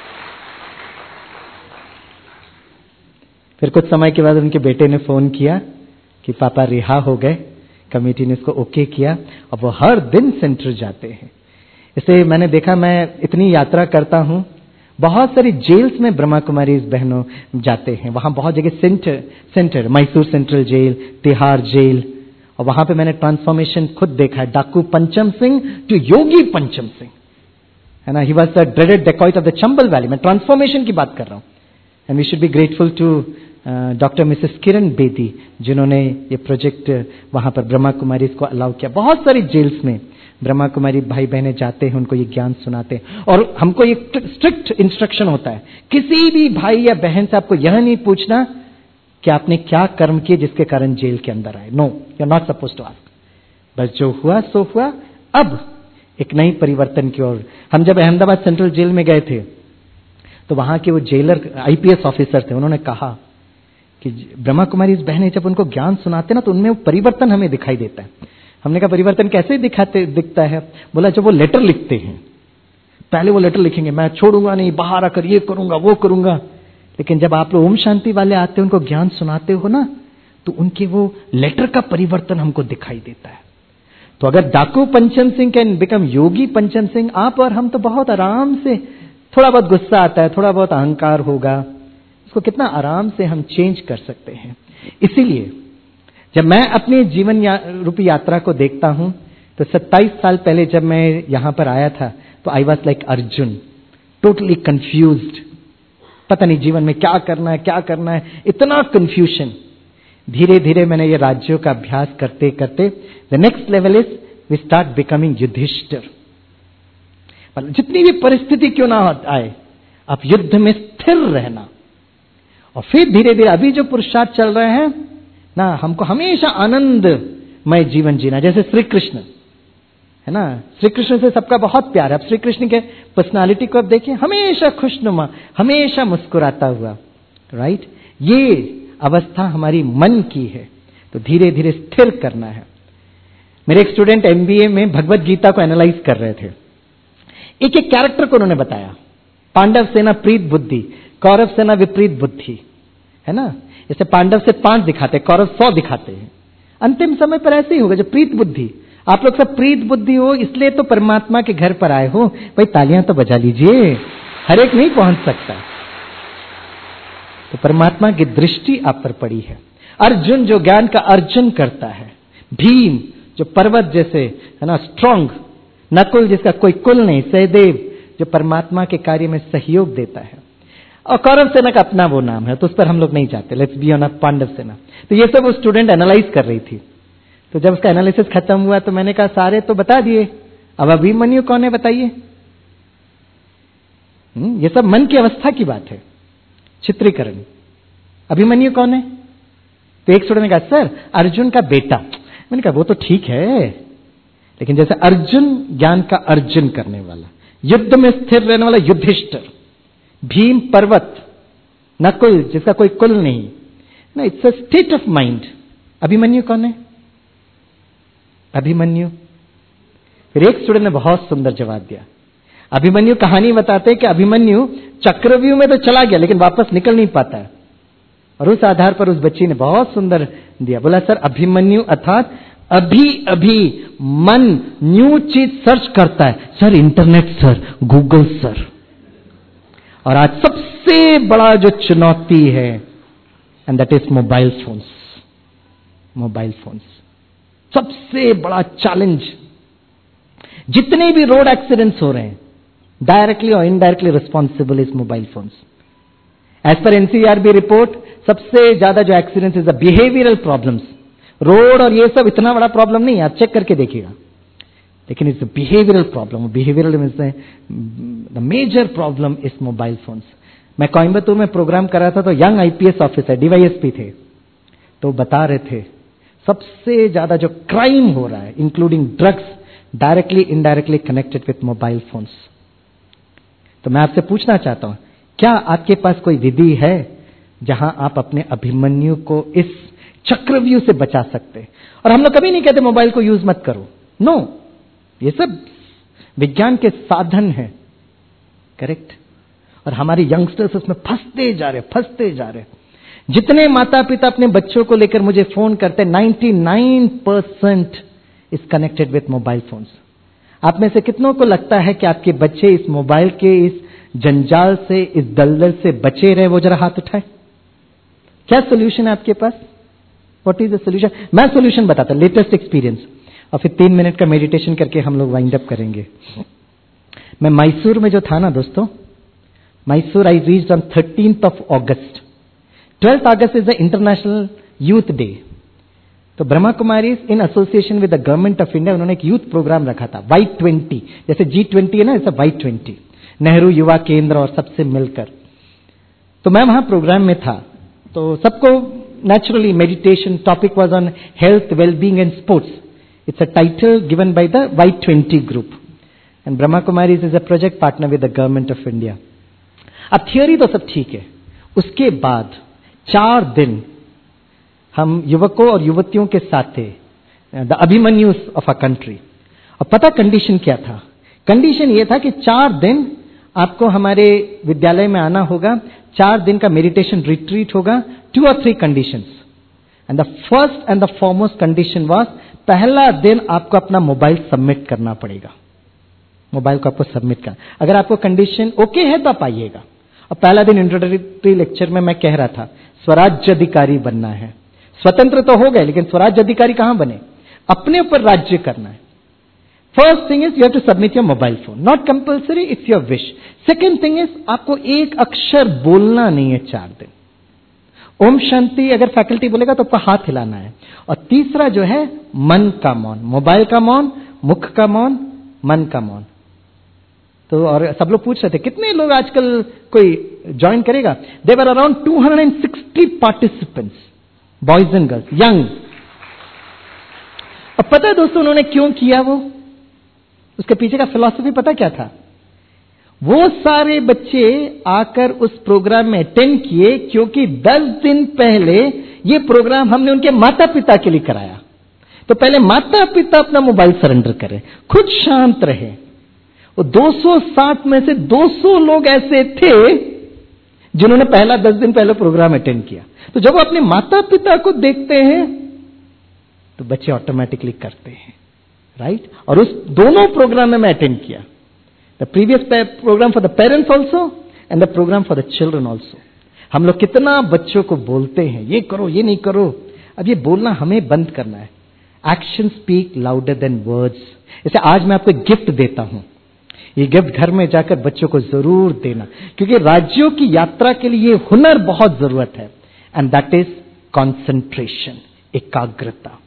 फिर कुछ समय के बाद उनके बेटे ने फोन किया कि पापा रिहा हो गए, कमेटी ने इसको ओके किया, अब वो हर दिन सेंटर जाते हैं। इसे मैंने देखा, मैं इतनी यात्रा करता हूं, बहुत सारी जेल्स में ब्रह्मा कुमारी बहनों जाते हैं, वहां बहुत जगह centre Mysore central jail, Tihar jail, और वहां पे मैंने ट्रांसफॉर्मेशन खुद देखा है, डाकू पंचम सिंह टू योगी पंचम सिंह, है ना. He was the dreaded dacoit of the Chambal valley. मैं ट्रांसफॉर्मेशन की बात कर रहा हूँ. And we should be grateful to doctor Mrs Kiran Bedi, जिन्होंने ये प्रोजेक्ट वहां पर ब्रह्मा कुमारी को अलाउ किया. बहुत सारी जेल्स में ब्रह्मा कुमारी भाई बहनें जाते हैं, उनको ये ज्ञान सुनाते हैं. और हमको ये स्ट्रिक्ट इंस्ट्रक्शन होता है, किसी भी भाई या बहन से आपको यह नहीं पूछना कि आपने क्या कर्म किए जिसके कारण जेल के अंदर आए. No, you are not suppose to ask. बस जो हुआ सो हुआ. अब एक नई परिवर्तन की ओर. हम जब अहमदाबाद सेंट्रल जेल में गए थे तो वहां के वो जेलर IPS ऑफिसर थे. उन्होंने कहा कि ब्रह्मा कुमारी इस बहनें जब उनको ज्ञान सुनाते ना तो उनमें वो परिवर्तन हमें दिखाई देता है. हमने कहा परिवर्तन कैसे दिखता है? बोला जब वो लेटर लिखते हैं, पहले वो लेटर लिखेंगे मैं छोड़ूंगा नहीं, बाहर आकर ये करूंगा वो करूंगा. लेकिन जब आप लोग ओम शांति वाले आते हैं, उनको ज्ञान सुनाते हो ना, तो उनके वो लेटर का परिवर्तन हमको दिखाई देता है. तो अगर डाकू पंचम सिंह कैन बिकम योगी पंचम सिंह, आप और हम तो बहुत आराम से, थोड़ा बहुत गुस्सा आता है, थोड़ा बहुत अहंकार होगा, उसको कितना आराम से हम चेंज कर सकते हैं. इसीलिए जब मैं अपने जीवन रूपी यात्रा को देखता हूं तो 27 साल पहले जब मैं यहां पर आया था तो I was like Arjun, totally confused. पता नहीं जीवन में क्या करना है, इतना कंफ्यूजन. धीरे धीरे मैंने ये राज्यों का अभ्यास करते करते the next level is we start becoming Yudhishthir. जितनी भी परिस्थिति क्यों ना आए, आप युद्ध में स्थिर रहना. और फिर धीरे धीरे अभी जो पुरुषार्थ चल रहे हैं ना, हमको हमेशा आनंदमय जीवन जीना. जैसे श्री कृष्ण है ना, श्री कृष्ण से सबका बहुत प्यार है. अब श्री कृष्ण के पर्सनालिटी को आप देखिए, हमेशा खुशनुमा, हमेशा मुस्कुराता हुआ. राइट, ये अवस्था हमारी मन की है. तो धीरे धीरे स्थिर करना है. मेरे एक स्टूडेंट MBA में भगवत गीता को एनालाइज कर रहे थे. एक एक कैरेक्टर को उन्होंने बताया. पांडव सेना प्रीत बुद्धि, कौरव सेना विपरीत बुद्धि, है ना. जैसे पांडव से 5 दिखाते, कौरव 100 दिखाते हैं. अंतिम समय पर ऐसे ही होगा. जो प्रीत बुद्धि, आप लोग सब प्रीत बुद्धि हो, इसलिए तो परमात्मा के घर पर आए हो. भाई तालियां तो बजा लीजिए, हर एक नहीं पहुंच सकता. तो परमात्मा की दृष्टि आप पर पड़ी है. अर्जुन जो ज्ञान का अर्जन करता है, भीम जो पर्वत जैसे है ना स्ट्रांग, नकुल जिसका कोई कुल नहीं, सहदेव जो परमात्मा के कार्य में सहयोग देता है. और कौरव सेना का अपना वो नाम है, तो उस पर हम लोग नहीं जाते. Let's be on a Pandav सेना. तो ये सब वो स्टूडेंट एनालाइज कर रही थी. तो जब उसका एनालिसिस खत्म हुआ तो मैंने कहा सारे तो बता दिए, अब अभिमन्यु कौन है बताइए. ये सब मन की अवस्था की बात है, चित्रीकरण. अभिमन्यु कौन है? तो एक स्टूडेंट ने कहा सर अर्जुन का बेटा. मैंने कहा वो तो ठीक है, लेकिन जैसे अर्जुन ज्ञान का अर्जन करने वाला, युद्ध में स्थिर रहने वाला युधिष्ठिर, भीम पर्वत, नकुल जिसका कोई कुल नहीं ना, it's a state of mind. Abhimanyu कौन है? अभिमन्यु. फिर एक स्टूडेंट ने बहुत सुंदर जवाब दिया. अभिमन्यु कहानी बताते हैं कि अभिमन्यु चक्रव्यूह में तो चला गया लेकिन वापस निकल नहीं पाता है. और उस आधार पर उस बच्ची ने बहुत सुंदर दिया. बोला सर अभिमन्यु अर्थात अभी अभी मन न्यू चीज सर्च करता है. Sir internet sir, Google sir. और आज सबसे बड़ा जो चुनौती है, and that is mobile phones. Mobile phones सबसे बड़ा चैलेंज. जितने भी रोड एक्सीडेंट्स हो रहे हैं, डायरेक्टली और indirectly responsible is mobile phones. As per NCRB report, सबसे ज्यादा जो accidents is the behavioural problems. Road और ये सब इतना बड़ा प्रॉब्लम नहीं है, आप चेक करके देखिएगा, लेकिन it's behavioural problem. Behavioural means the major problem is mobile phones. मैं कोयम्बतूर में प्रोग्राम कर रहा था तो यंग IPS ऑफिसर DYSP थे, तो बता रहे थे सबसे ज्यादा जो क्राइम हो रहा है including drugs, directly indirectly connected with mobile phones. तो मैं आपसे पूछना चाहता हूं, क्या आपके पास कोई विधि है जहां आप अपने अभिमन्यु को इस चक्रव्यूह से बचा सकते हैं? और हम लोग कभी नहीं कहते मोबाइल को यूज मत करो. नो, ये सब विज्ञान के साधन है, करेक्ट. और हमारे यंगस्टर्स उसमें फंसते जा रहे. जितने माता पिता अपने बच्चों को लेकर मुझे फोन करते हैं, 99% is connected with mobile phones. आप में से कितनों को लगता है कि आपके बच्चे इस मोबाइल के इस जंजाल से, इस दलदल से बचे रहे? वो जरा हाथ उठाए. क्या सोल्यूशन है आपके पास? What is the solution? मैं सोल्यूशन बताता हूं, लेटेस्ट एक्सपीरियंस, और फिर 3 मिनट का मेडिटेशन करके हम लोग वाइंड अप करेंगे. मैं मैसूर में जो था ना दोस्तों, Mysore I reached on 13th of August. 12th August is the International Youth Day. तो Brahma Kumari in association with the government of India उन्होंने एक यूथ प्रोग्राम रखा था, Y20, जैसे G20 है ना, ऐसा Y20, नेहरू युवा केंद्र और सबसे मिलकर. तो मैं वहां प्रोग्राम में था, तो सबको naturally meditation, topic was on health, wellbeing and sports. It's a title given by the Y20 group and Brahma Kumari is a project partner with the government of India. अब थियोरी तो सब ठीक है, उसके बाद 4 दिन हम युवकों और युवतियों के साथ थे, the Abhimanyus of a country. और पता कंडीशन क्या था? कंडीशन ये था कि 4 दिन आपको हमारे विद्यालय में आना होगा, 4 दिन का मेडिटेशन रिट्रीट होगा. 2 or 3 conditions, and the first and the foremost condition was, पहला दिन आपको अपना मोबाइल सबमिट करना पड़ेगा. मोबाइल को आपको सबमिट करना. अगर आपको कंडीशन ओके है तो आप आइएगा. और पहला दिन इंट्रोडक्टरी लेक्चर में मैं कह रहा था, स्वराज्य अधिकारी बनना है. स्वतंत्र तो हो गए, लेकिन स्वराज्य अधिकारी कहां बने? अपने ऊपर राज्य करना है. First thing is you have to submit your mobile phone, not compulsory, it's your wish. Second thing is आपको एक अक्षर बोलना नहीं है 4 दिन. ओम शांति अगर फैकल्टी बोलेगा तो आपको हाथ हिलाना है. और तीसरा जो है मन का मौन, मोबाइल का मौन, मुख का मौन, मन का मौन. तो और सब लोग पूछ रहे थे कितने लोग आजकल कोई ज्वाइन करेगा. There were around 260 participants, boys and girls, young. अब पता है दोस्तों उन्होंने क्यों किया वो? उसके पीछे का फिलॉसफी पता क्या था? वो सारे बच्चे आकर उस प्रोग्राम में अटेंड किए क्योंकि 10 दिन पहले ये प्रोग्राम हमने उनके माता पिता के लिए कराया. तो पहले माता पिता अपना मोबाइल सरेंडर करें, खुद शांत रहे. वो 260 में से 200 लोग ऐसे थे जिन्होंने पहला 10 दिन पहले प्रोग्राम अटेंड किया. तो जब वो अपने माता पिता को देखते हैं तो बच्चे ऑटोमेटिकली करते हैं, राइट? और उस दोनों प्रोग्राम में मैं अटेंड किया, the previous programme for the parents also and the programme for the children also. हम लोग कितना बच्चों को बोलते हैं ये करो ये नहीं करो. अब ये बोलना हमें बंद करना है. Action speak louder than words. जैसे आज मैं आपको एक गिफ्ट देता हूं, ये गिफ्ट घर में जाकर बच्चों को जरूर देना, क्योंकि राज्यों की यात्रा के लिए ये हुनर बहुत जरूरत है, एंड दैट इज कॉन्सेंट्रेशन, एकाग्रता.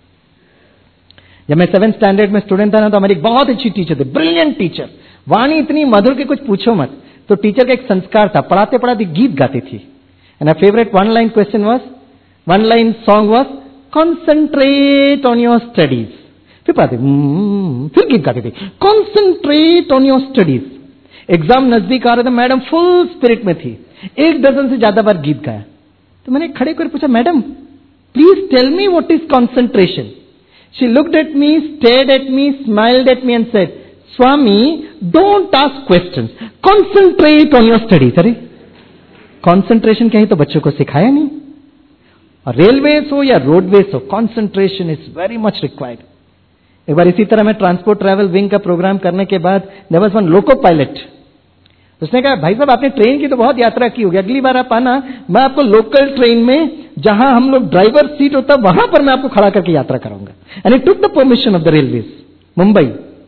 जब मैं 7th स्टैंडर्ड में स्टूडेंट था ना, तो हमारी एक बहुत अच्छी टीचर थे, ब्रिलियंट टीचर, वाणी इतनी मधुर कि कुछ पूछो मत. तो टीचर का एक संस्कार था, पढ़ाते पढ़ाते गीत गाती थी. And my favourite one line song was concentrate on your studies. फिर पढ़ाते, फिर गीत गाते थे, concentrate on your studies. Exam नजदीक आ रहा था, मैडम फुल स्पिरिट में थी, 1 डज़न से ज्यादा बार गीत गाया. तो मैंने खड़े कर पूछा, madam please tell me what is concentration. She looked at me, stared at me, smiled at me and said, Swami, don't ask questions. Concentrate on your studies. अरे concentration क्या है तो बच्चों को सिखाया नहीं. और रेलवेज हो या रोडवेज हो, concentration is very much required. एक बार इसी तरह मैं ट्रांसपोर्ट ट्रैवल विंग का प्रोग्राम करने के बाद there was one loco pilot. उसने कहा, भाई साहब आपने ट्रेन की तो बहुत यात्रा की होगी, अगली बार आप आना, मैं आपको लोकल ट्रेन में जहां हम लोग ड्राइवर सीट होता वहां पर मैं आपको खड़ा करके यात्रा कराऊंगा. And he took the permission of the railways Mumbai.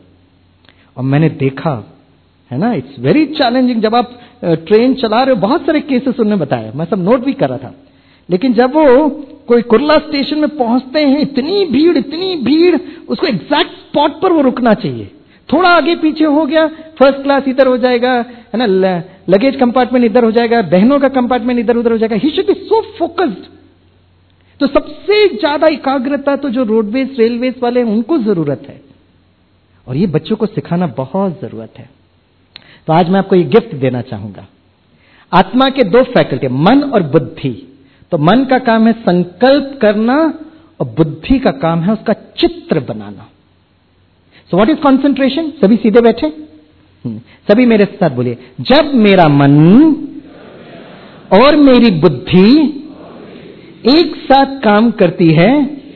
और मैंने देखा है ना, इट्स वेरी चैलेंजिंग. जब आप ट्रेन चला रहे हो, बहुत सारे केसेस उन्होंने बताया, मैं सब नोट भी कर रहा था. लेकिन जब वो कोई कुर्ला स्टेशन में पहुंचते हैं, इतनी भीड़, उसको एग्जैक्ट स्पॉट पर वो रुकना चाहिए. थोड़ा आगे पीछे हो गया, फर्स्ट क्लास इधर हो जाएगा, है ना, लगेज कंपार्टमेंट इधर हो जाएगा, बहनों का कंपार्टमेंट इधर उधर हो जाएगा. He should be so focused. तो सबसे ज्यादा एकाग्रता तो जो रोडवेज रेलवेज वाले हैं उनको जरूरत है, और ये बच्चों को सिखाना बहुत जरूरत है. तो आज मैं आपको ये गिफ्ट देना चाहूंगा. आत्मा के 2 फैकल्टी, मन और बुद्धि. तो मन का काम है संकल्प करना, और बुद्धि का काम है उसका चित्र बनाना. So what is concentration? सभी सीधे बैठे, सभी मेरे साथ बोलिए, जब मेरा मन और मेरी बुद्धि एक साथ काम करती है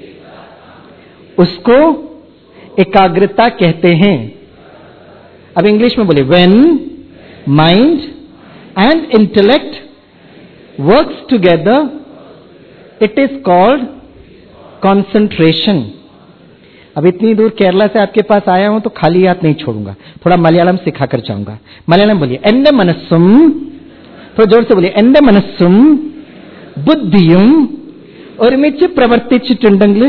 उसको एकाग्रता कहते हैं. अब इंग्लिश में बोले, when mind and intellect works together it is called concentration. अब इतनी दूर केरला से आपके पास आया हूं तो खाली हाथ नहीं छोड़ूंगा, थोड़ा मलयालम सिखा कर जाऊंगा। मलयालम बोलिए, एंडे मनस्सुम, थोड़ा जोर से बोलिए, एंडे मनस्सुम बुद्धियुम ഒരുമിച്ച് प्रवर्तिचिट्टुंडंगल।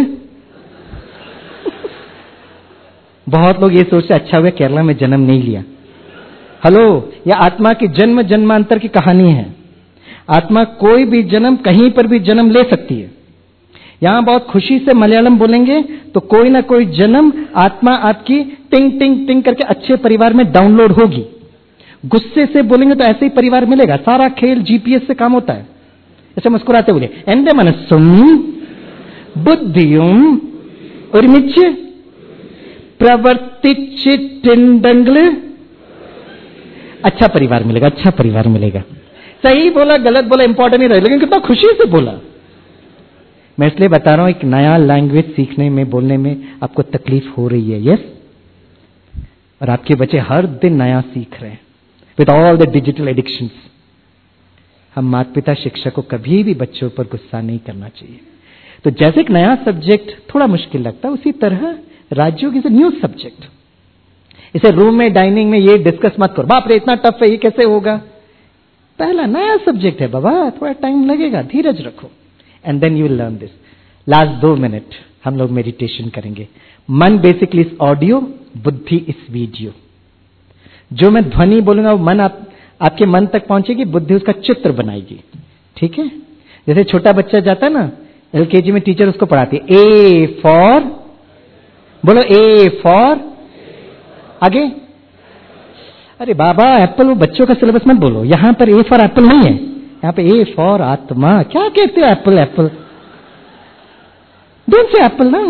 बहुत लोग ये सोचते अच्छा हुआ केरला में जन्म नहीं लिया। हेलो, यह आत्मा की जन्म जन्मांतर की कहानी है। आत्मा कोई भी जन्म कहीं पर भी जन्म ले सकती है। यहां बहुत खुशी से मलयालम बोलेंगे तो कोई ना कोई जन्म आत्मा आपकी टिंग टिंग टिंग करके अच्छे परिवार में डाउनलोड होगी। गुस्से से बोलेंगे तो ऐसे ही परिवार मिलेगा। सारा खेल जीपीएस से काम होता है। ऐसे मुस्कुराते बोले, एंडे मनस्सुम बुद्धियुम ഒരുമിച്ച് प्रवर्तिचिट्टुंडंगल। अच्छा परिवार मिलेगा, अच्छा परिवार मिलेगा। सही बोला गलत बोला इंपॉर्टेंट नहीं रहे, लेकिन कितना खुशी से बोला। मैं इसलिए बता रहा हूं, एक नया लैंग्वेज सीखने में बोलने में आपको तकलीफ हो रही है, यस, और आपके बच्चे हर दिन नया सीख रहे हैं with all the digital addictions. हम माता पिता शिक्षक को कभी भी बच्चों पर गुस्सा नहीं करना चाहिए। तो जैसे एक नया सब्जेक्ट थोड़ा मुश्किल लगता है, उसी तरह Rajyoga is a new subject. इसे रूम में डाइनिंग में ये डिस्कस मत करो, बाप रे इतना टफ है, ये कैसे होगा। पहला नया सब्जेक्ट है बाबा, थोड़ा टाइम लगेगा, धीरज रखो, and then you will learn this. Last 2 minute हम लोग मेडिटेशन करेंगे। मन बेसिकली इस ऑडियो, बुद्धि इस वीडियो। जो मैं ध्वनि बोलूंगा वो मन आपके मन तक पहुंचेगी, बुद्धि उसका चित्र बनाएगी। ठीक है, जैसे छोटा बच्चा जाता है ना एलकेजी में, टीचर उसको पढ़ाती है, ए फॉर, बोलो ए फॉर, आगे। अरे बाबा एप्पल, वो बच्चों का सिलेबस मत बोलो, यहां पर ए फॉर एप्पल नहीं है, यहां पे ए फॉर आत्मा। क्या कहते हो apple apple, don't say apple ना।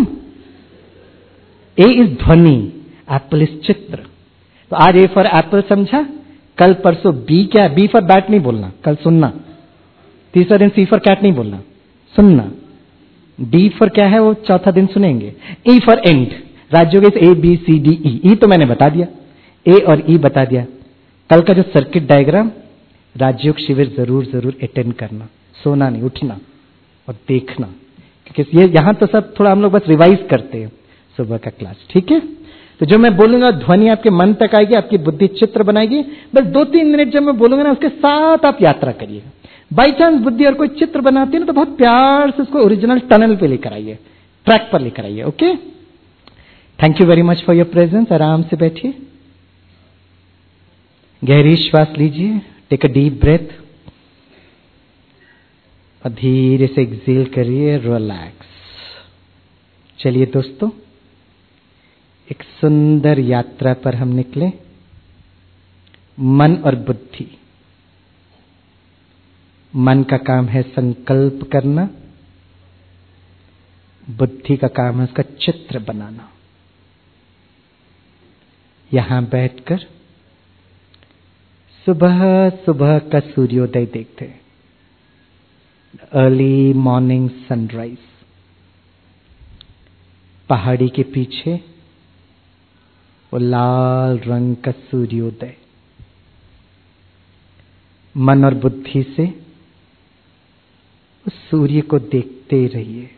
ए इज ध्वनि, एप्पल इज चित्र। तो आज ए फॉर एप्पल समझा, कल परसों बी क्या है, बी फॉर बैट नहीं बोलना, कल सुनना। तीसरा दिन सी फॉर कैट नहीं बोलना, सुनना। डी फॉर क्या है वो चौथा दिन सुनेंगे। ई फॉर एंड, राज्यों के A B C D E, ई तो मैंने बता दिया, ए और ई बता दिया। कल का जो सर्किट डायग्राम, राजयोग शिविर जरूर जरूर अटेंड करना, सोना नहीं, उठना और देखना, क्योंकि ये यहां तो सब थोड़ा हम लोग बस रिवाइज करते हैं सुबह का क्लास। ठीक है, तो जो मैं बोलूंगा ध्वनि आपके मन तक आएगी, आपकी बुद्धि चित्र बनाएगी। बस 2-3 मिनट जब मैं बोलूंगा ना, उसके साथ आप यात्रा करिएगा। बाई चांस बुद्धि और कोई चित्र बनाती है ना, तो बहुत प्यार से उसको ओरिजिनल टनल पे लेकर आइए, ट्रैक पर लेकर आइए। Okay, thank you very much for your presence. आराम से बैठिए, गहरी श्वास लीजिए, टेक अ डीप ब्रेथ और धीरे से एक्सेल करिए, रिलैक्स। चलिए दोस्तों, एक सुंदर यात्रा पर हम निकले। मन और बुद्धि, मन का काम है संकल्प करना, बुद्धि का काम है उसका चित्र बनाना। यहां बैठकर सुबह सुबह का सूर्योदय देखते हैं, अर्ली मॉर्निंग सनराइज। पहाड़ी के पीछे वो लाल रंग का सूर्योदय। मन और बुद्धि से उस सूर्य को देखते रहिए।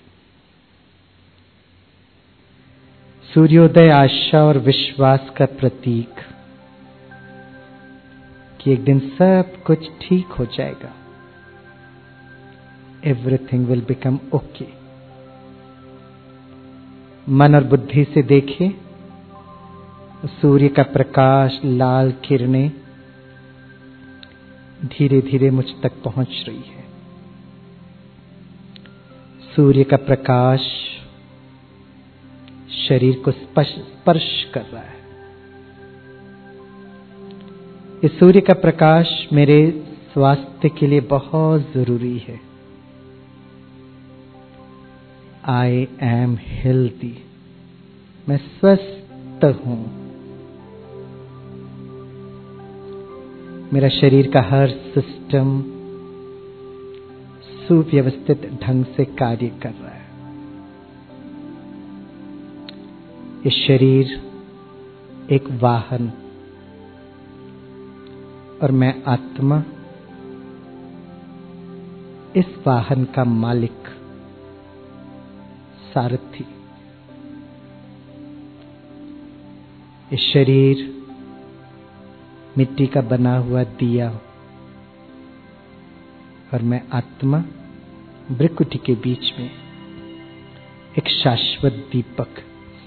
सूर्योदय आशा और विश्वास का प्रतीक कि एक दिन सब कुछ ठीक हो जाएगा, एवरीथिंग विल बिकम ओके। मन और बुद्धि से देखिए, सूर्य का प्रकाश, लाल किरणें धीरे धीरे मुझ तक पहुंच रही है। सूर्य का प्रकाश शरीर को स्पर्श कर रहा है। इस सूर्य का प्रकाश मेरे स्वास्थ्य के लिए बहुत जरूरी है। आई एम हेल्दी, मैं स्वस्थ हूं। मेरा शरीर का हर सिस्टम सुव्यवस्थित ढंग से कार्य कर रहा है। ये शरीर एक वाहन और मैं आत्मा इस वाहन का मालिक, सारथी। ये शरीर मिट्टी का बना हुआ दिया और मैं आत्मा भृकुटी के बीच में एक शाश्वत दीपक।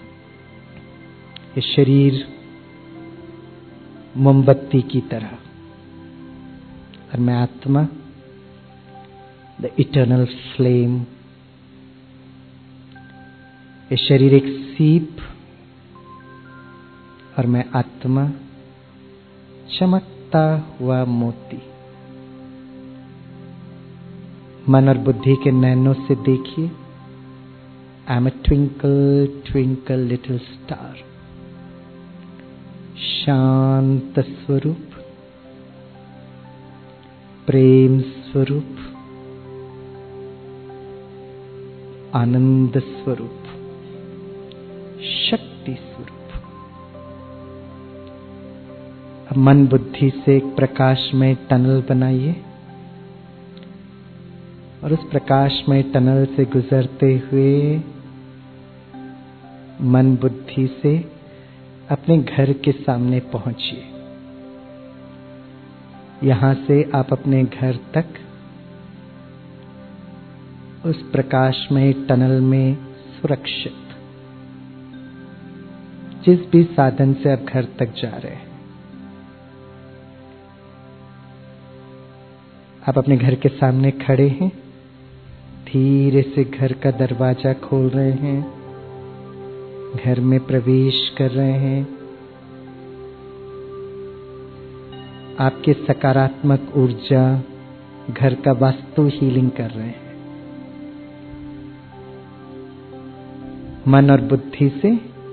ये शरीर मोमबत्ती की तरह और मैं आत्मा द इटर्नल फ्लेम। ये शरीर एक सीप और मैं आत्मा चमकता हुआ मोती। मन और बुद्धि के नैनों से देखिए, I am a twinkle twinkle little star. शांत स्वरूप, प्रेम स्वरूप, आनंद स्वरूप, शक्ति स्वरूप। अब मन बुद्धि से एक प्रकाशमय टनल बनाइए और उस प्रकाशमय टनल से गुजरते हुए मन बुद्धि से अपने घर के सामने पहुंचिए। यहां से आप अपने घर तक उस प्रकाशमय टनल में सुरक्षित, जिस भी साधन से आप घर तक जा रहे हैं, आप अपने घर के सामने खड़े हैं, धीरे से घर का दरवाजा खोल रहे हैं, घर में प्रवेश कर रहे हैं। आपके सकारात्मक ऊर्जा घर का वास्तु हीलिंग कर रहे हैं। मन और बुद्धि से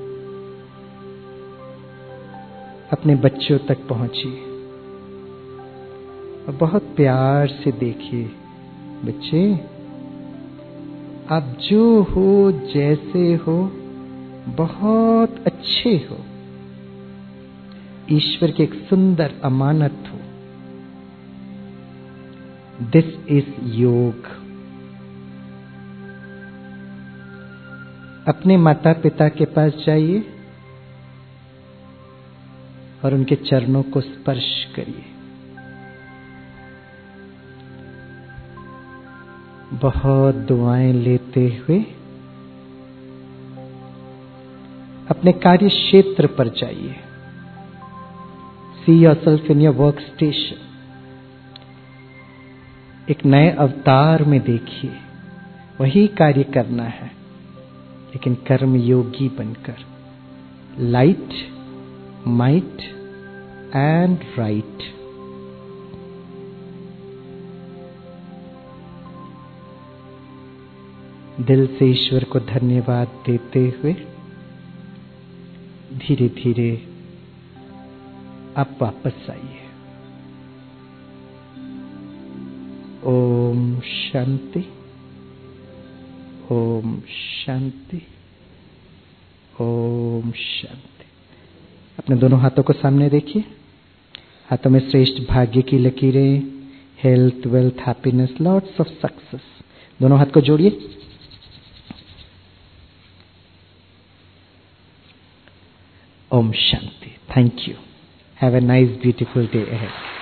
अपने बच्चों तक पहुंचिए और बहुत प्यार से देखिए, बच्चे आप जो हो, जैसे हो, बहुत अच्छे हो, ईश्वर की एक सुंदर अमानत हो। दिस इज योग। अपने माता पिता के पास जाइए और उनके चरणों को स्पर्श करिए। बहुत दुआएं लेते हुए अपने कार्य क्षेत्र पर जाइए। See yourself in your workstation। एक नए अवतार में देखिए, वही कार्य करना है लेकिन कर्म योगी बनकर। Light, might and right. दिल से ईश्वर को धन्यवाद देते हुए धीरे धीरे आप वापस आइए। ओम शांति, ओम शांति, ओम शांति। अपने दोनों हाथों को सामने देखिए। हाथों में श्रेष्ठ भाग्य की लकीरें, health, wealth, happiness, lots of success. दोनों हाथ को जोड़िए। ओम शांति। Thank you. Have a nice beautiful day ahead.